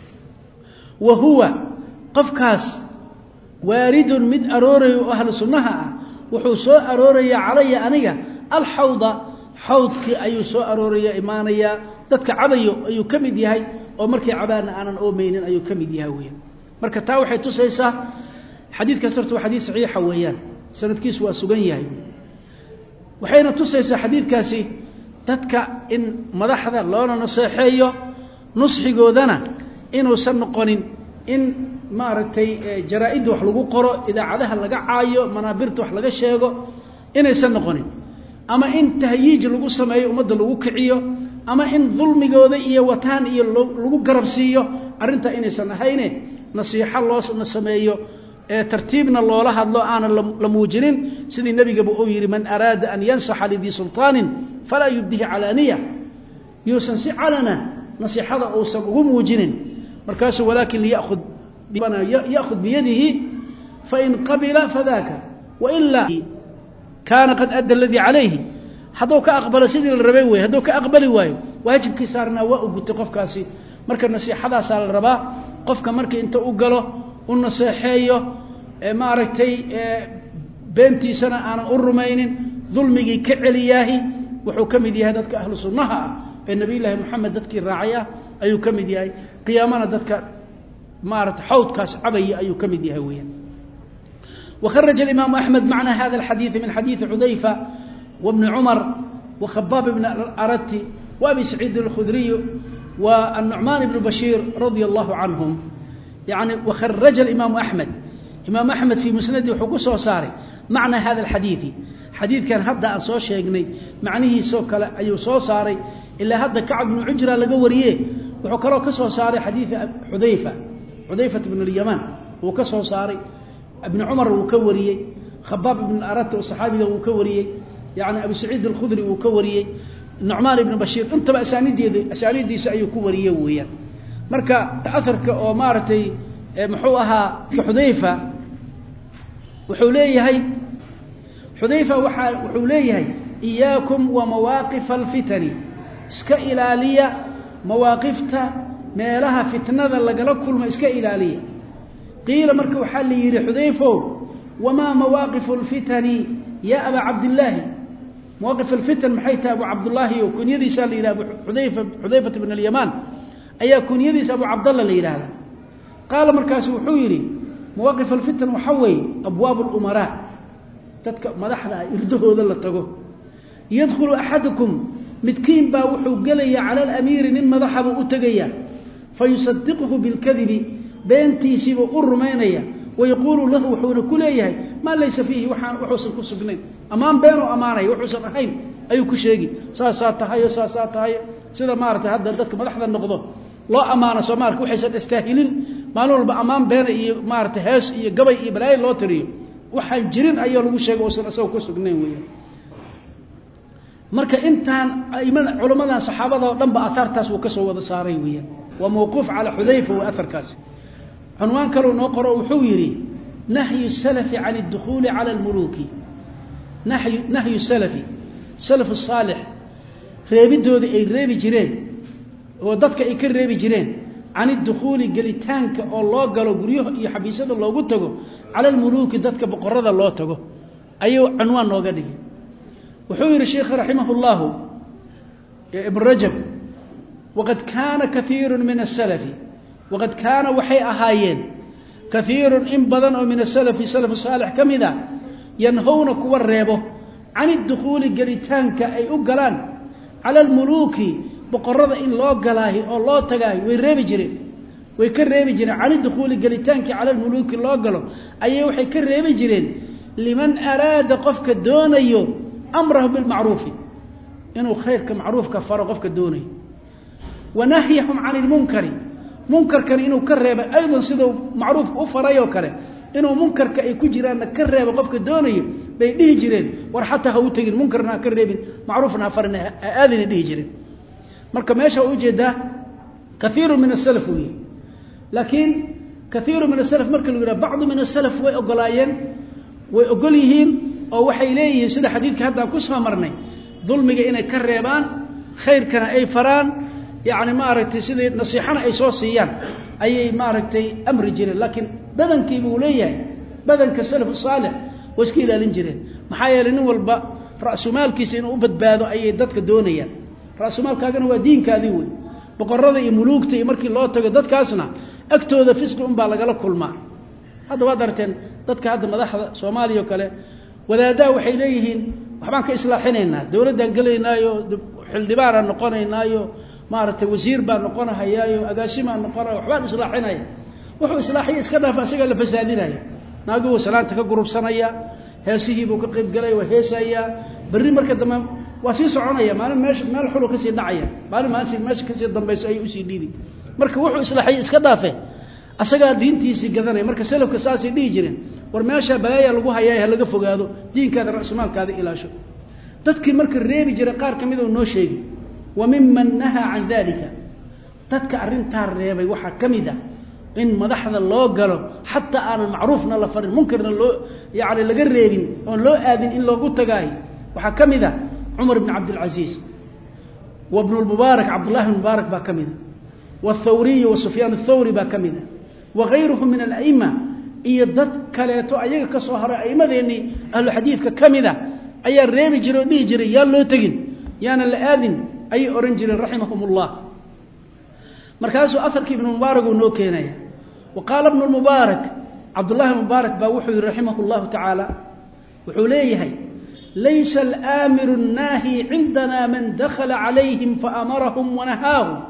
wa huwa qafkaas waaridun mid aroorayo ahlu sunnaha wuxuu soo arooraya calaya aniga alhawda hawdki ayuu soo arooraya imaanaya dadka cabayo ayuu kamid yahay oo markii cabaana aanan oomaynin ayuu kamid yahay weeyaan marka taa waxay tusaysaa xadiidka sartu xadiis saxiix weeyaan sanadkiisu waa sugan yahay waxayna tusaysaa xadiidkaasi dadka in madaxda loona naseexeeyo nusxigoodana inuu san noqonin in maaragtay jaraa'id wax lagu qoro idaacadaha laga caayo manaabirta wax laga sheego inaysan noqonin ama in tahyiij lagu sameeyo umada lagu kiciyo ama in dhulmigooda iyo wataan iyo lagu garabsiiyo arinta inaysan ahayne nasiixa loo sameeyo tartiibna loola hadlo aan la muujinin sidii nabiga uu yiri man arada an yansaha lidhi sultanin fala yubdihi alaniya yusansi alana nasihada oo san ugu muujinin markaas walaakin yaakhud biyadihi fa in qabila fadaka wa illa kana qad adda alladhi alayhi hadoo ka aqbala sidii la rabay way hadoo ka aqbali waayo waajibkii saarna waa u gutay qofkaasi marka nasihadaas la rabaa qofka markii inta u galo u naseexeeyo maaragtay beentiisana aan u rumaynin dhulmigii ka celiyaahi wuxuu kamid yahay dadka ahlu sunnaha ee nabi ilaahi maxamed dadkii raacaya ayuu kamid yahay qiyaamana dadka maaragtay hawdkaas cabay ayuu kamid yahay weeyaan وخرج الإمام أحمد معنى هذا الحديث من حديث حذيفة وابن عمر وخباب بن الأرت وأبي سعيد الخدري والنعمان بن بشير رضي الله عنهم يعني وخرج الإمام أحمد إمام أحمد في مسنده وحكوسه وصاري معنى هذا الحديث حديث كان هذا أصوى شيقني معنيه سوكلا أي صو صاري إلا هذا كعب بن عجرة لقوريه وحكروا كسو صاري حديث حذيفة بن اليمان وكسو صاري ابن عمر وكوريه خباب بن الأرت وصحابي وكوريه يعني أبي سعيد الخدري وكوريه النعمان بن بشير انت أسانيدي سأيو كوريه ويا marka afarka oo maartay muxuu ahaa xudayfa wuxuu leeyahay iyaakum wa mawaqif alfitan iska ilaaliya mawaqifta meelaha fitnada lagala kulmo iska ilaaliya qiila marka waxa la yiri xudayfo wama mawaqif alfitan ya aba abdullah mawaqif alfitan maxayta abu abdullah iyo kunyadiisa la yiraahdo xudayfa ibn al-yaman ayaa kunyadiisa abu abdullah la yiraahdo qaal markaas wuxuu yiri mawaqif alfitan waxa way abwaab al-umara dadka madaxda irdahooda la tago yadkhulu ahadukum midkiin baa wuxuu galaya ala al-amir nin madaxaba u tagaya fayusaddiquhu bil kadhibi beentiisiba u rumaynaya ويقول له وحونا كليه ما ليس فيه وحوسن كسبنين امان بينه امانay wuxuusan ahayn ayuu ku sheegi saasaatahay sida maartay hadda dadka madaxda noqdo loo amaano Soomaaliya waxaysan istaahilin maalin walba amaan been iyo maartay hees iyo gabay iyo balaay loo tiriyo waxaan jirin ayaa lagu sheegay oo asoo ku sugnayn weeyaan marka intaan culimada saxaabada oo dhanba aartaas uu ka soo wada saaray weeyaan wa mawquf ala Hudayfa wa aarkaas عنوان كانوا نقرأ وحويري نهي السلف عن الدخول على الملوك نهي السلف سلف الصالح ريبدو اي ريبي جيرين وددك اي كان ريبي جيرين عن الدخول جليتانك او لو غلو غريو iyo xabiisada loogu tago على الملوك dadka boqorada loo tago ayu عنوان nooga dhigay wuxuu yiri sheekh rahimahullah ibn rajab وقد كان كثير من السلف وقد كان وحي أهايين كثير إن بدن من السلف سلف الصالح كمذا ينهون كوريبه عن الدخول قريتانك أي أقلان على الملوك بقرر إن الله قلاه أو الله تقاه ويريب جرين ويكريب جرين عن الدخول قريتانك على الملوك الله قلاه أي وحي كريب جرين لمن أراد قفك الدوني أمره بالمعروف إنه خير كمعروف كفار قفك الدوني ونهيهم عن المنكر منكر كان إنه كرّب أيضا سيده معروف أفرأيه كله إنه منكر كأي كجيران كرّب قفك الدنيا بيديه جيران ورحتى هو تجين منكرنا كرّب معروفنا فرنا آذن ديه جيران مركب ما يشاء وجد كثير من السلف ويه لكن كثير من السلف مركب يقول بعض من السلف ويقلاين ويقوليهن أو وحيليه سيده حديث كهذا كسها مرني ظلم جينا كرّبان خير كان أي فران يعني ما رأيتي سيدي نصيحنا أي صوصيان أي ما رأيتي أمر جيرين لكن بدن كيبوليه بدن كالسلف الصالح واسكيلا لنجرين محايا لنو الباء رأس مال كيسين وبد بادو أي دادك الدونية رأس مال كاقنا هو دين كاذيوي بقرر ملوكتي مركي الله تقى دادك أسنا أكتو ذا فسق أمبالغ لك كل ما هذا وادرتين دادك هذا مداحة سومالي وكاله وذا داو حيليهن وحبان كإصلاحينينا دولة دانقلينايو حلدبارا نقونينايو maartay wasiir baa noqon hayaayo agaasima noqon waxbaan islaaxinaya wuxuu islaaxiye iska dhaaf asaga la fasaadinaya naagu salaanta ka gurubsanaya heesihii buu ka qayb galay waa heesaya bari marka dambe waa sii soconaya maalin meel xulu ka sii dhacaya maalin meesha ka sii dambayso ay u sii dhiibi marka wuxuu islaaxiye iska dhaafay asaga diintiisii gadanay marka salafka saasi dhigi jireen war meesha balaaya lagu hayaa laga fogaado diinkaada rasuulkaada ilaasho dadkii marka reebi jiray qaar kamid oo noo sheegi وممن نهى عن ذلك تذكر أنتها الريبي وحا كمدا إن مدحنا الله قالوا حتى أنا معروفنا لفرن منكرنا الله يعني لقريبين وأن لو آذن إن الله قلت قاهي وحا كمدا عمر بن عبد العزيز وابن المبارك عبد الله بن المبارك با كمدا والثوري وسفيان الثوري با كمدا وغيرهم من الأئمة إيضت كاليتو أيها كصهر أئمة لأني أهل الحديث كمدا أي الريبي جروا لي جري يالله تقن يانا الآذن أي أورنجل رحمهم الله مركز أثرك ابن المبارك ونوكينيا وقال ابن المبارك عبد الله المبارك باوحي رحمه الله تعالى وحوليه ليس الآمر الناهي عندنا من دخل عليهم فأمرهم ونهاهم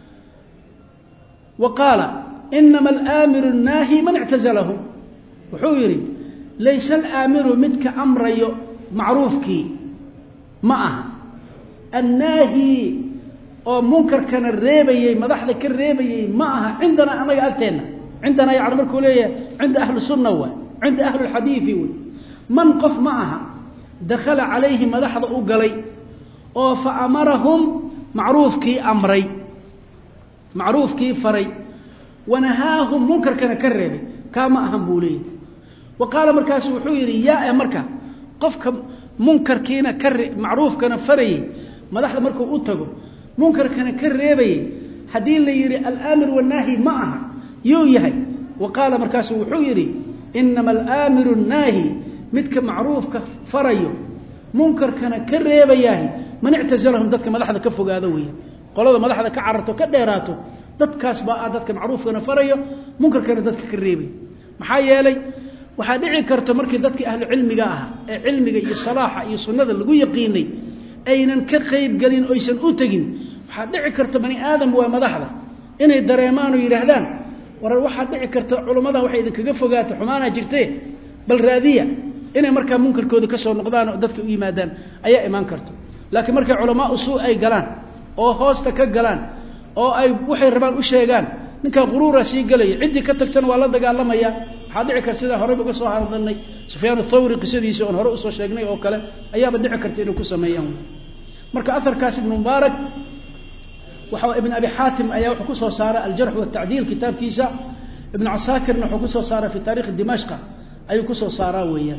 وقال إنما الآمر الناهي من اعتزلهم وحويري ليس الآمر متك أمر معروفك معها الناهي أو منكر كان الريبي مدحذا كالريبي معها عندنا أنا قالتنا عندنا يعني مركولية عند أهل السنة عند أهل الحديث من قف معها دخل عليه مدحذا أقلي أو فأمرهم معروف كي أمري معروف كي فري ونهاهم منكر كان كالريبي كما أهم بولي وقال مركز وحويري يا مركز قفك منكر كينا معروف كان فري مدحda markuu u tago munkarkana ka reebay hadii la yiri al-amir wal-nahi maaha yuu yahay waqala markaas wuxuu yiri inma al-amir an-nahi midka macruufka farayo munkarkana ka reebayahay man i'tazalahum dadka madaxda ka fogaado weey qolada madaxda ka cararto ka dheeraato dadkaas baa dadka macruufkana farayo munkarkana dadka ka reebay maxaa yeelay waxa dhici karto markii dadkii ahlu cilmiga ah ee cilmiga iyo salaaxa iyo sunnada lagu yaqiinay aynan ka qayb galin oo aysan u tagin waxa dhici karto bani aadam waa madaxda inay dareemaan oo yiraahdaan war waxa dhici karto culimada waxay idin kaga fogaato xumaana jirtay bal raadiya inay markaa munkarkooda ka soo noqdaan oo dadka u yimaadaan ayaa iman karto laakiin markay culimo usoo ay galaan oo hoosta ka galaan oo ay waxay rabaan u sheegaan ninka quruura sii galay cidii ka tagtan waa la dagaalamaya waxa dhici karta sida hore uga soo hadalnay Sufyaan ath-Thawri qisadiisa oo hore u soo sheegnay oo kale ayaaba dhici karta inuu ku sameeyaan marka atharkaas ibn Mubarak waxa ibn Abi Hatim ayaa wuxuu ku soo saaray al-Jarh wa at-Ta'dil kitabkiisa ibn Asakir wuxuu ku soo saaray fi taariikh Dimashq ayuu ku soo saaraa weeyaan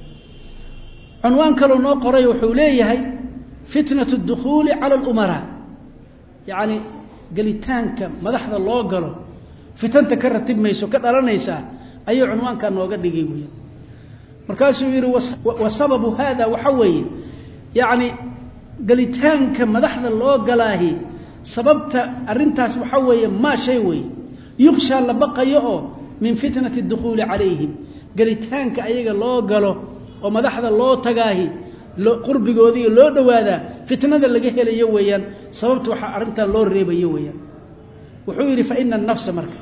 عنوان كلو نو قري wuxuu leeyahay fitnatu ad-dukhul ala al-umara yani galitaanka madaxda loo galo fitanta ka ratibmayso ka dhalanaysa ayuu عنوانka nooga dhigay weeyaan markaasuu yiri wa sababu hada waxa weeye yani galitaanka madaxda loo galaahi sababta arintaas waxa weeye ma shay weeye yukhsha la baqayo oo min fitnati ad-dukhul alayhim galitaanka ayaga loo galo oo madaxda loo tagaahi qurbigoodii loo dhawaada fitnada laga helayo weeyaan sababtu waxa arinta loo reebayo weeyaan wuxuu yiri fa inna an-nafs marka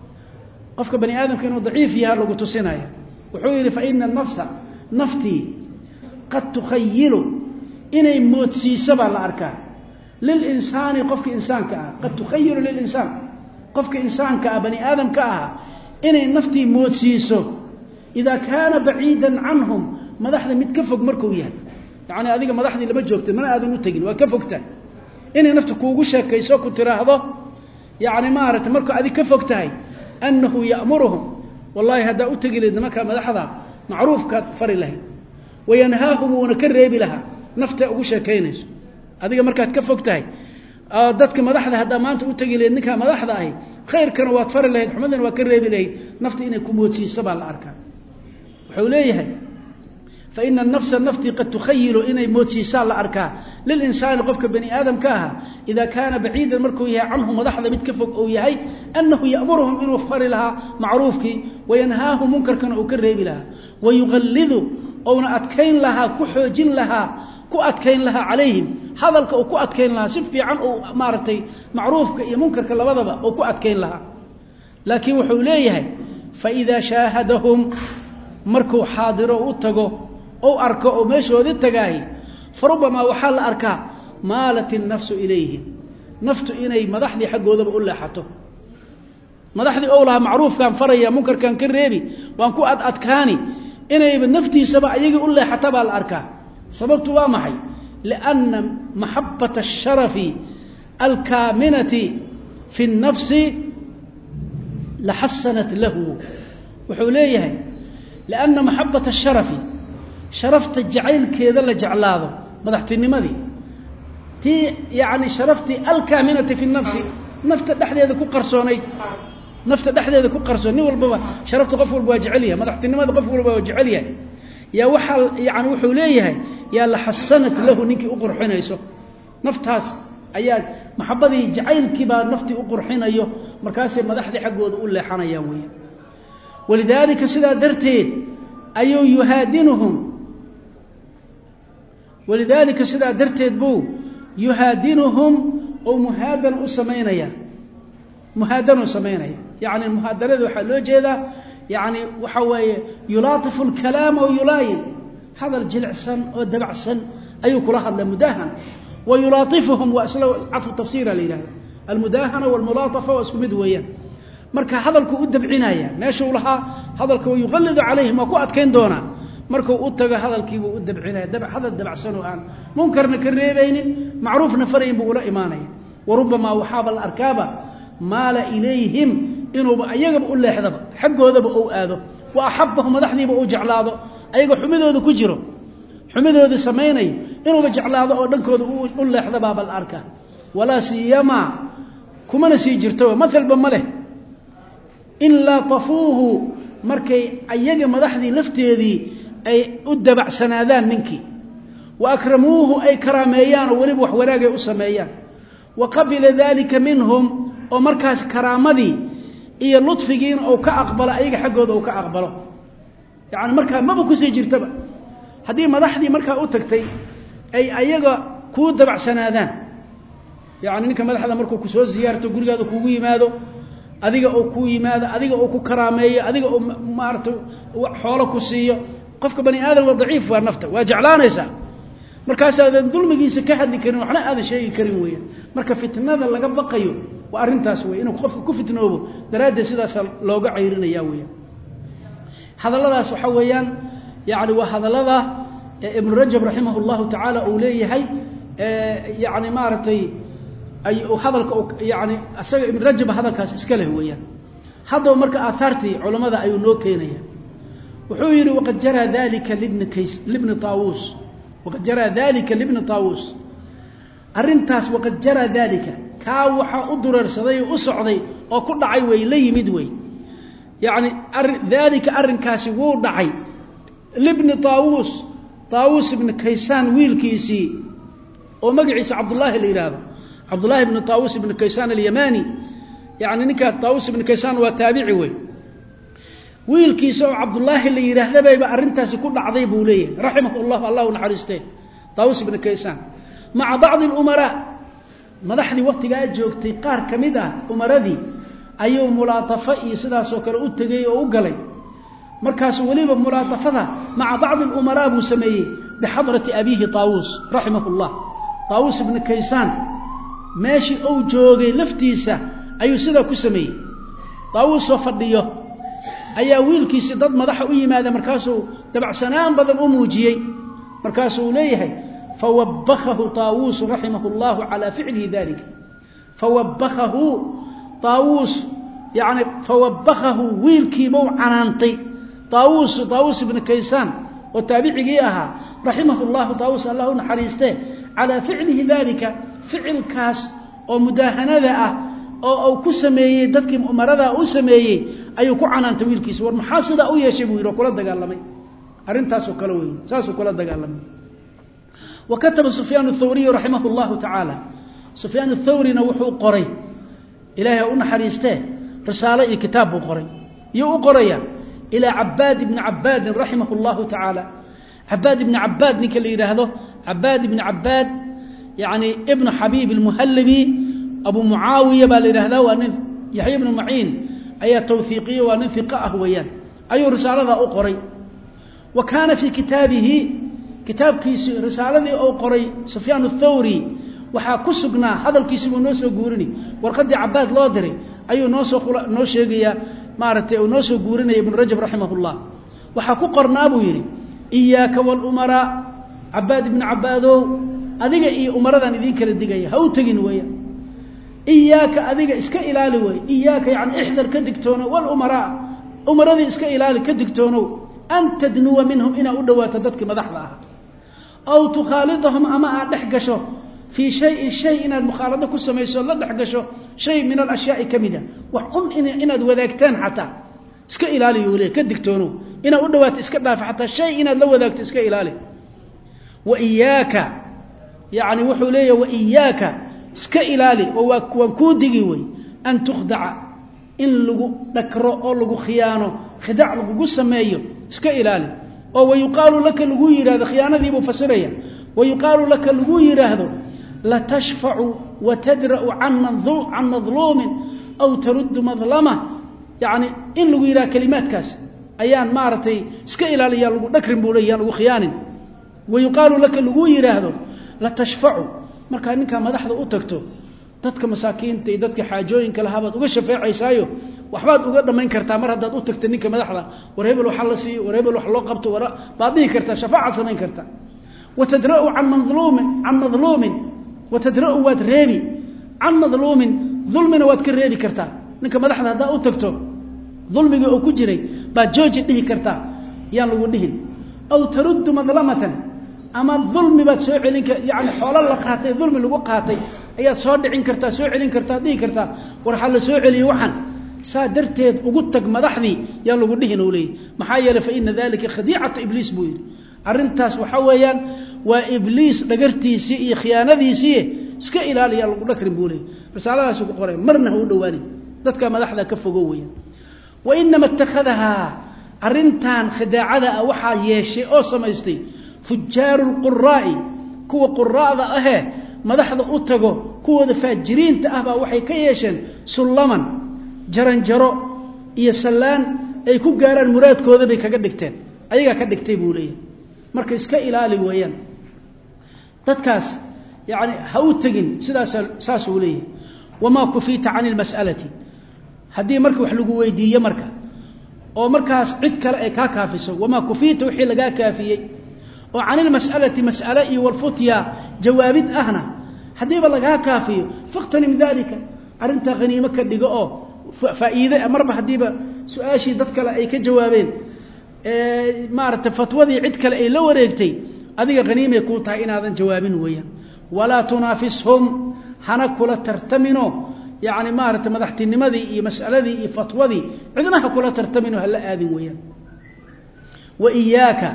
qofka bani aadamka inuu daciif yahay lagu tusinaya wuxuu yiri fa inna an-nafsa nafti qad tukhayyilu inay moodsiisaba la arkaa lil insani qofka insaanka ah qad tukhayyilu lil insan qofka insaanka ah bani aadamka ah inay nafti moodsiiso ida kana ba'idan anhum madaxda mid ka fog markuu yahay yaani adiga madaxdii lama joogtay mana aadan u tagin waa ka fogtaa inay nafta kuugu sheekayso ku tiraahdo yaani maarata markuu adiga ka fogtahay annahu ya'muruhum wallahi hada u tagileed marka madaxda macruufka fari lahayd wayanhaahum wa ka reebi laha nafta ugu sheekaynayso adiga markaad ka fogtahay dadka madaxda hada maanta u tagileed ninka madaxda ahi khayrkana waad fari lahayd xumadana waa ka reebi lahayd nafta inay ku moodsiiso baa la arkaa wuxuu leeyahay فإن النفس النفتي قد تخيل إني موتسيسا لأركا للإنسان قفك بني آدم كاها إذا كان بعيدا مركويها عنه مدحظة متكفق أو يهي أنه يأمرهم إن وفر لها معروفك وينهاه منكر كان أكرهب لها ويغلظ أو نأتكين لها كحوجين لها كأتكين لها عليهم هذا كأتكين لها سفي عن أو مارتي معروفك منكر كاللبضبة أو كأتكين لها لكن وحوليه فإذا شاهدهم مركو حاضر وتقو أو أركا أو ماشوا ذي فربما وحال أركا مالت النفس إليه نفت إني مدحدي حقه ذا بقول له حته مدحدي أولها معروف كان فريا منكر كان كريبي وأنكو أتكاني إني بالنفتي سبع يجي يقول له حتى بالأركا سببت وامحي لأن محبة الشرف الكامنة في النفس لحسنت له وحوليه لأن محبة الشرف شرفت الجعيل كذا لجعلاده مدحتي النمذي تي يعني شرفتي الكامنة في النفس نفت دحدي هذا كو قرصوني نفت دحدي هذا كو قرصوني والبابا شرفت قفول بواجعليها مدحتي النمذي قفول بواجعليها يا وحل يعني وحوليه يا لحسنت له نيكي أقرحينيسو نفتاس أياد محبتي جعيل كبار نفتي أقرحينيو مركاسي مدحدي حقه أقول لي حنيا ويا ولذلك سدا درتين أيو يهادنهم ولذلك سدا درتين بو يهادنهم أو مهادن أسمينيا مهادن أسمينيا يعني المهادنة ذو حلو جيدا يعني وحوي يلاطف الكلام أو يلاين هذا الجلع سن أو الدبع سن أيو كل أحد لمداهن ويلاطفهم وأسلوا عطف التفسير لله المداهنة والملاطفة واسكمد ويان marka hadalku u dabcinaya meesha uu lahaa hadalku uu yuqallid calayhim ku adkeen doona marka uu taga hadalkiibu u dabcinaya dabacsan oo aan munkarna ka reebaynin macruufna farayn buu la iimaanaya warubama waxaba al-arkaba mala ilayhim inuu ayagaba u leexdaba xagoodaba uu aado wa ahabbahu madaxdiiba uu jeclaado ayaga xumidooda ku jiro xumidooda sameynay inuu jeclaado oo dhankooda u leexdaba bal arka wala siyama kuma nasi jirto mathalba male إلا طفوه مركي أيجا مدحدي لفتيدي أي أدبع سنادان منكي وأكرموه أي كراميان ولب وحوراجي أسميان وقبل ذلك منهم ومركز كرامدي إيه لطفجين أو كأقبل أيجا حقود أو كأقبله yani markaa maba kusii jirtaba haddii madaxdii markaa u tagtay ay ayaga kuu dabacsanaadaan yani ninka madaxda markuu kusoo ziyaarto gurigaada kugu yimaado adiga oo ku yimaado adiga oo ku karaameeyo adiga oo maartay xoolo ku siiyo qofka bani aadam waa daciif waa nafta waa jeclaanaysa markaas aadan dulmigiisa ka hadli karin waxna aadan sheegi karin weeyaan marka fitnada laga baqayo waa arintaas weey inuu qofku ku fitnoobo daraaddeed sidaas looga ceyrinaya weeyaan hadalladaas waxa weeyaan yaani waa hadallada ibn rajab rahimahullahu ta'ala uu leeyahay yaani maartay ay hadalka yaani asaga ibn rajab hadalkaas iska leh weeyaan hadda marka aatharti culimada ay noo keenayaan wuxuu yiri waqad jara dhalika libn tawus waqad jara dhalika libn tawus arintaas waqad jara dhalika ka waxa u durarsaday u socday oo ku dhacay way la yimid way yaani dhalika arinkaasi wuu dhacay libn tawus ibn kaysan wiilkiisi oo magaciisa abdullah la yiraahdo abdullah ibn tawus ibn kaysan al-yamani yaani ninka tawus ibn kaysan waa taabici way wiilkiisa oo abdullah la yiraahday ba arintaasi ku dhacday buu leeyahay rahimahullah allah naxariistay tawus ibn kaysan ma'a ba'd al-umara madaxdii waqtiga joogtay qaar kamid ah umaradii ayuu mulaatafa iyo sidaas oo kale u tagay oo u galay markaas waliba mulaatafada ma'a ba'd al-umara buu sameeyay bihadrati abihi tawus rahimahullah tawus ibn kaysan maashi oo joogay laftiisa ayuu sida ku sameeyay tawus oo fadhiyo ayaa wiilkiisa dad madax u yimaada markaas uu dabacsanaan badan u muujiyay markaas uu leeyahay fawabbahu tawus rahimahullah ala fi'li dhalika fawabbahu tawus yani fawabbahu wiilkii buu canaantay tawus ibn kaysan oo taabicigi aha rahimahullah tawus allah naxariiste ala fi'lihi dhalika fi'ilkaas oo mudahanada ah oo ku sameeyay dadkii umarada u sameeyay ayuu ku canaantay wiilkiisa war maxaa sida u yeeshay buu yiri kula dagaalamay arintaas oo kala weyn saas oo kula dagaalamay وكتب سفيان الثوري رحمه الله تعالى سفيان الثوري وحو قري إلهي أن حريسته رسالة كتاب قري يقريا إلى عباد بن عباد رحمه الله تعالى عباد بن عباد نكال هذا عباد بن عباد يعني ابن حبيب المهلبي أبو معاوية بالإرهده وأن يحيى بن معين أي توثيقية وأن ثقاء ويان أي رسالة أقري وكان في كتابه كتاب كيس رسالة أو قري سفيان الثوري وحا كسقنا هذا الكيس ونوسو غورني ورقد عباد لودري أي نوسو يجيا مارتي أو نوسو غورني ابن رجب رحمه الله وحا كقرنابو يري إياك والأمراء عباد بن عبادو أذيك إيه أمراء إذين كلا دقيا هو تجين ويا إياك أذيك إسك إلالي ويا إياك يعني إحذر كدكتونه والأمراء أمراء إسك إلالي كدكتونه أن تدنو منهم إن أدوات تدك مدحضها أو تخالطهم أما أدحقشوا في شيء إن المخالطة كسميسوا لا دحقشوا شيء من الأشياء كمدة وحن إن أدوذاكتان حتى إسك إلالي يولي كدكتونه إن أدوات إسك دافع حتى شيء إن لو ذاكت إسك إلالي وإياك يعني وحولي وإياك إسك إلالي وكودقي أن تخدع إن لغو ذكره أو لغو خيانه خدع لغو سميه iska ilaali oo wayqaalu laka lagu yiraahdo khiyaanadii buu fasiraya wayqaalu laka lagu yiraahdo la tashfa'u wa tadra'u an madhlum aw tarud madlama yani in lagu yiraahdo kalimaadkaas ayaan maartay iska ilaaliya lagu dhakrin buu leeyahay lagu khiyaanin wayqaalu laka lagu yiraahdo la tashfa'u marka ninka madaxda u tagto dadka masaakiinta iyo dadka xaajooyinka lahaabad uga shafeecaysaayo waxbaad uga dhameyn kartaa mar hadaad u tagto ninka madaxda war hebel waxa la siiyo war hebel wax loo qabto war baadii kartaa shafaaca sameyn kartaa watadra'u an madhlum watadra'u wad reebi an madhlum dhulmina wad ka reebi kartaa ninka madaxda hadaa u tagto dhulmiga oo ku jiray baa jooji dhihi kartaa yaan lagu dhihin aw taruddu madlamatan ama dhulmi baad soo celin ka yaani xoolo la qaatay dhulmi lagu qaatay ayaa soo dhicin kartaa soo celin kartaa dhihi kartaa war hal la soo celiyo waxan سادرتيد ugu tag madaxdii yaa lagu dhihin oo leey maxaa yeelay fa in dalika khadi'at iblis buu arintaas waxa weeyaan waa iblis dhagartiisi iyo khiyaanadiisi iska ilaaliya lagu dhakrin buu leey risaaladaas ku qoray marna uu dhawaani dadka madaxda ka fogo weeyaan wa inma ittakhadaha arintan khidaacada waxa yeeshay oo samaystay fujaarul quraa'i kuwa quraada ah madaxda u tago kuwada faajiriinta ah baa waxay ka yeesheen sulaman jaranjaro iyo salaan ay ku gaaraan muraadkooda bay kaga dhigteen ayaga ka dhigtay buu leeyahay marka iska ilaali weeyaan dadkaas yaani ha u tagin sidaas uu leeyahay wama kufita an almas'alati hadii marka wax lagu weydiiyo marka oo markaas cid kale ay ka kaafiso wama kufita wixii laga kaafiyay oo an almas'alati mas'ala iyo walfutya jawaabid ahna hadii ba laga kaafiyo faqtani midalika arinta qaniimo ka dhigo oo faa'iido marba hadii ba su'aashi dad kale ay ka jawaabeen maarta fatwadii cid kale ay la wareegtay adiga qaniimo ku tahay inaadan jawaabin weeyaan wala tunafishum hana kula tartamino يعني مارت مدحتنمدي iyo mas'aladii iyo fatwadii cidnaha kula tartamino hal aadin weeyaan wa iyaaka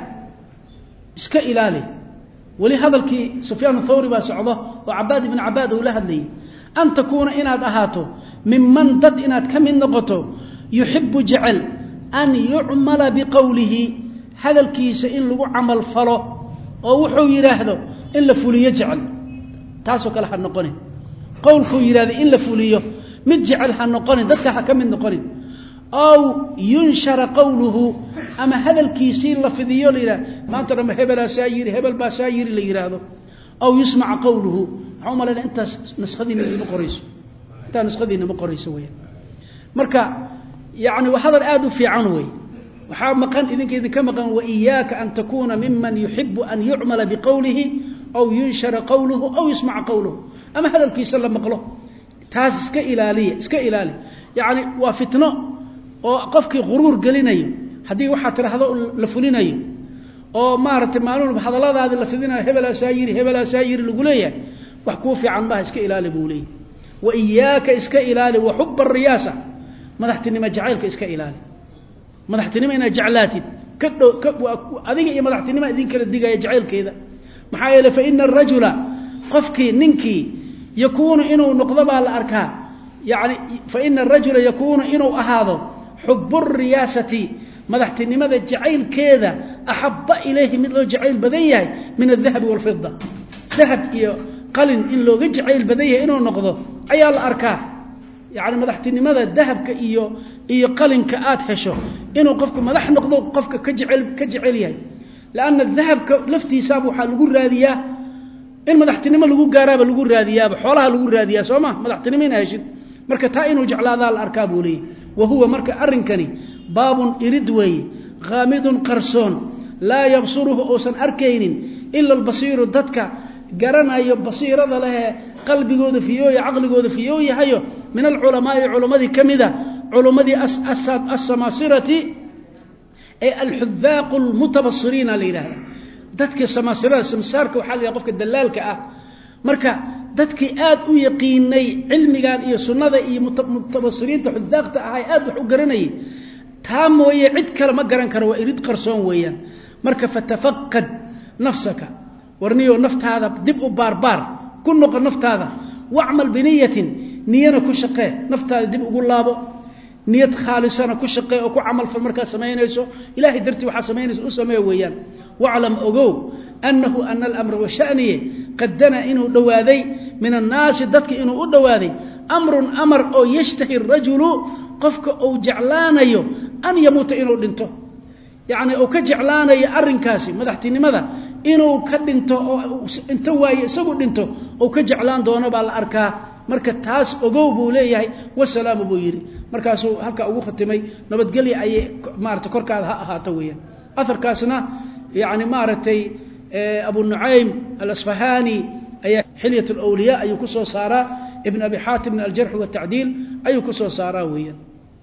iska ilaali wali hadalkii Sufyaan Thawri ba socdo oo Abaad ibn Abaad uu la hadlay an takuna inaad ahaato mimman dad inaad kamid noqoto yuhibbu ja'al an yu'mala biqawlihi hadalkiisa in lagu amal falo oo wuxuu yiraahdo in la fuliyo ja'al taasoo kala had noqonin qowlku yiraahdo in la fuliyo mid jecel ha noqonin dadka ha kamid noqonin aw yunshara qawluhu ama hadalkiisii la fidiyo leeyahay maanta rama hebel asaayiri hebel ba asaayiri la yiraahdo aw yusma' qawluhu umala inta naskhadina ma qorayso inta naskhadina ma qorayso weeyaan marka yaani hadal aad u fiican weey waxa maqan idinka maqan wa iyyaka an takuna mimman yuhibbu an yu'mala biqawlihi aw yunshara qawluhu aw yusma' qawluhu ama hadalkiisa la maqlo taas iska ilaali yaani waa fitno oo qofkii quruur galinayo hadii waxa tiraahdo la fulinayo oo maartay maalin hadaladaada la fidinayo hebel asaayiri lagu leeyahay wax ku fiican baa iska ilaali buu leeyahay wa iyyaka iska ilaali wa hubb ar-riyasa madaxtinimo jacaylka iska ilaali madaxtinimo ina jaclaatid adiga iyo madaxtinimo idin kala digaya jacaylkeeda maxaa yeelay fa inna ar-rajula qofki ninki yakunu inuu noqdo baa la arkaa yaani fa inna ar-rajula yakunu inuu ahaado hubbur riyasati madaxtinimada jacaylkeeda ahabba ilayhi mid loo jacayl badan yahay min adh-dhahab wal fidda dhahab iyo qalin in looga jacayl badan yahay inuu noqdo ayaa la arkaa yaani madaxtinimada dahabka iyo qalinka aad hesho inuu qofku madax noqdo qofka ka jacayl yahay laana dhahabka laftiisa waxa lagu raadiyaa in madaxtinimo lagu gaaraaba lagu raadiyaaba xoolaha lagu raadiyaa sooma madaxtinimo in heshid marka taa inuu jeclaada la arkaa buulay wa huwa marka arinkani baabun iridway ghamidun qarsoon la yabsuruhu awsan arkaynin illa albasiru dadka garanayo basiirada leh qalbigooda fiyoy aqligooda fiyoy hayo min alulama ulamadii kamida ulamadii as-samasirati ay al-hudhaq al-mutabassirin lilaha dadka samasirada samsaarka waxa la qofka dalaalka ah marka dadkii aad u yaqiinay cilmigan iyo sunnada iyo mutabassiriinta hudhaaqta ah aad wax u garanay taamooye cid kale ma garan karo waa irid qarsoon weeyaan marka fatafaqad nafsaka warniyo naftaada dib u baarbaar ku noqo naftaada wa'mal biniyatin niyana ku shaqee naftaada dib ugu laabo niyad khaalisana ku shaqee oo ku amal fal marka sameeynayso ilaahi darti waxa sameeynayso u sameey weeyaan wa'lam ogow annahu anna al-amra wa sha'nihi qaddana inuu dhawaaday min an-naas dadka inuu u dhawaaday amrun amr oo yashtahi ar-rajulu qofka oo jeclaanayo an yamuuta inuu dhinto yaani oo ka jeclaanayo arinkaasi madaxtinimada inuu ka dhinto oo inta waaye isagu dhinto oo ka jeclaan doono baa la arkaa marka taas ogow buu leeyahay wassalaamu buu yiri markaasuu halka ugu khatimay nabadgelyo ay maarta korkaada ha ahaato weeyaan afarkaasna yaani maartay Abu Nu'aym al-Asfahani ay hilyat al-awliya ay ku soo saara ibn Abi Hatim al-Jarh wa at-Ta'dil ay ku soo saara weeyaan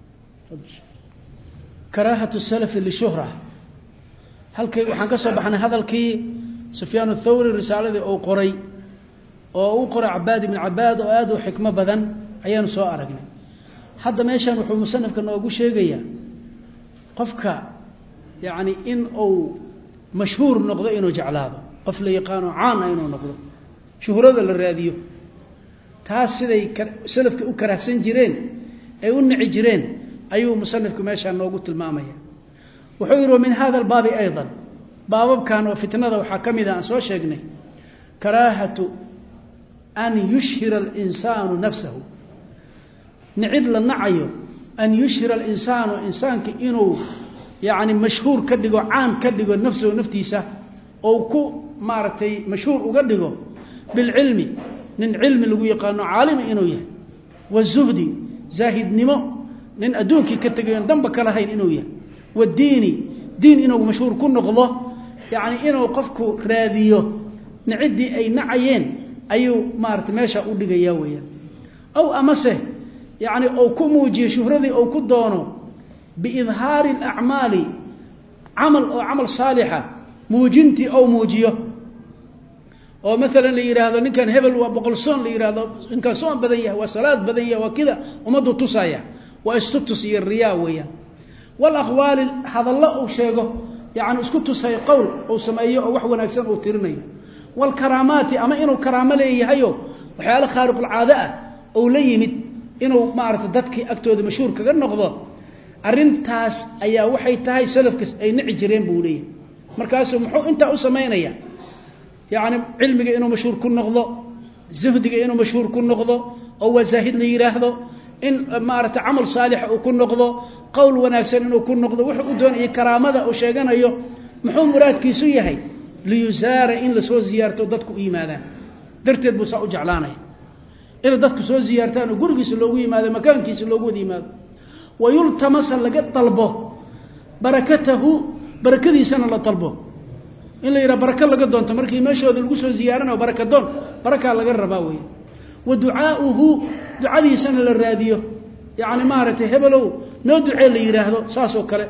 karahatu salaf li-shuhra halkay waxaan ka soo baxnay hadalkii Sufyaan ath-Thawri risaaladii oo qoray Abaad ibn Abaad oo aad u xikmo badan ayaan soo aragnay hadda meeshan wuxuu musannafka noogu sheegayaa qofka yaani in uu mashhuur noqdo inuu jeclaado qof la yaqaano caan ah inuu noqdo shuhrada la raadiyo taas siday salafka u karahsan jireen ay u nici jireen ayuu musannafku meeshan noogu tilmaamaya وحير من هذا الباب أيضا باب كان وفتنة وحكمنا أن سوى شيقني كراهة أن يشهر الإنسان نفسه نعد للنعي أن يشهر الإنسان إنسان كإنه يعني مشهور كدقو عام كدقو نفسه ونفتيسه أو كو مارتي مشهور وكدقو بالعلم من علم اللي يقانو عالم إنه يه والزهدي زاهد نمو من أدونك كتقين دنبك لهين إنه يه والديني دين إنه مشهور كن نغضه يعني إنه قفكو راذيه نعدي أي نعيين أيو مارت ماشا أوليق ياويا أو أمسه يعني أو كموجي شهرذي أو كدونه بإظهار الأعمال عمل صالحة موجنتي أو موجيه أو مثلا ليرهذا إن كان هبل وبقلصون ليرهذا إن كان صوم بديه وصلاة بديه وكذا ومضوا تصايا واستتصي الرياوية والأقوال هذا الله أو شيءه يعني اسكتوا سي قول أو سمايه أو وحونا أكسن أو ترني والكرامات أما إنه كرامة ليه هيو وحيال خارق العادة أو ليمت إنه ما عرفت ذاتك أكتود مشهور كالنقضة أرنتاس أيا وحي تاي سلفكس أي نعجرين بوليه مركاسه محو أنت أو سماينيا يعني علمك إنه مشهور كل نقضة زهدك إنه مشهور كل نقضة أو زاهد لي يراهضه إن مارت عمل صالح أو كل نقضة قول وناكسن إنه كل نقضة وحو دون إيه كرامة أو شيئا أيوه محو مراد كيسوية هي ليزار إن لسو زيارته ضدك إيمانا درتد بساء جعلانه إن ضدك سو زيارتان وقرق سلوه إيمانا مكان كي سلوه إيمانا ويلتمس لقد طلبه بركته بركذي سنة لطلبه إن لا يرى بركة لقى دون تمركي ماشى ودلقوسه زيارنا وبركة دون بركة لقى الرباوي ودعاؤه دعاء سنة للراديو يعني مارته هبلو ندعي اللي يرى هذا ساسو كله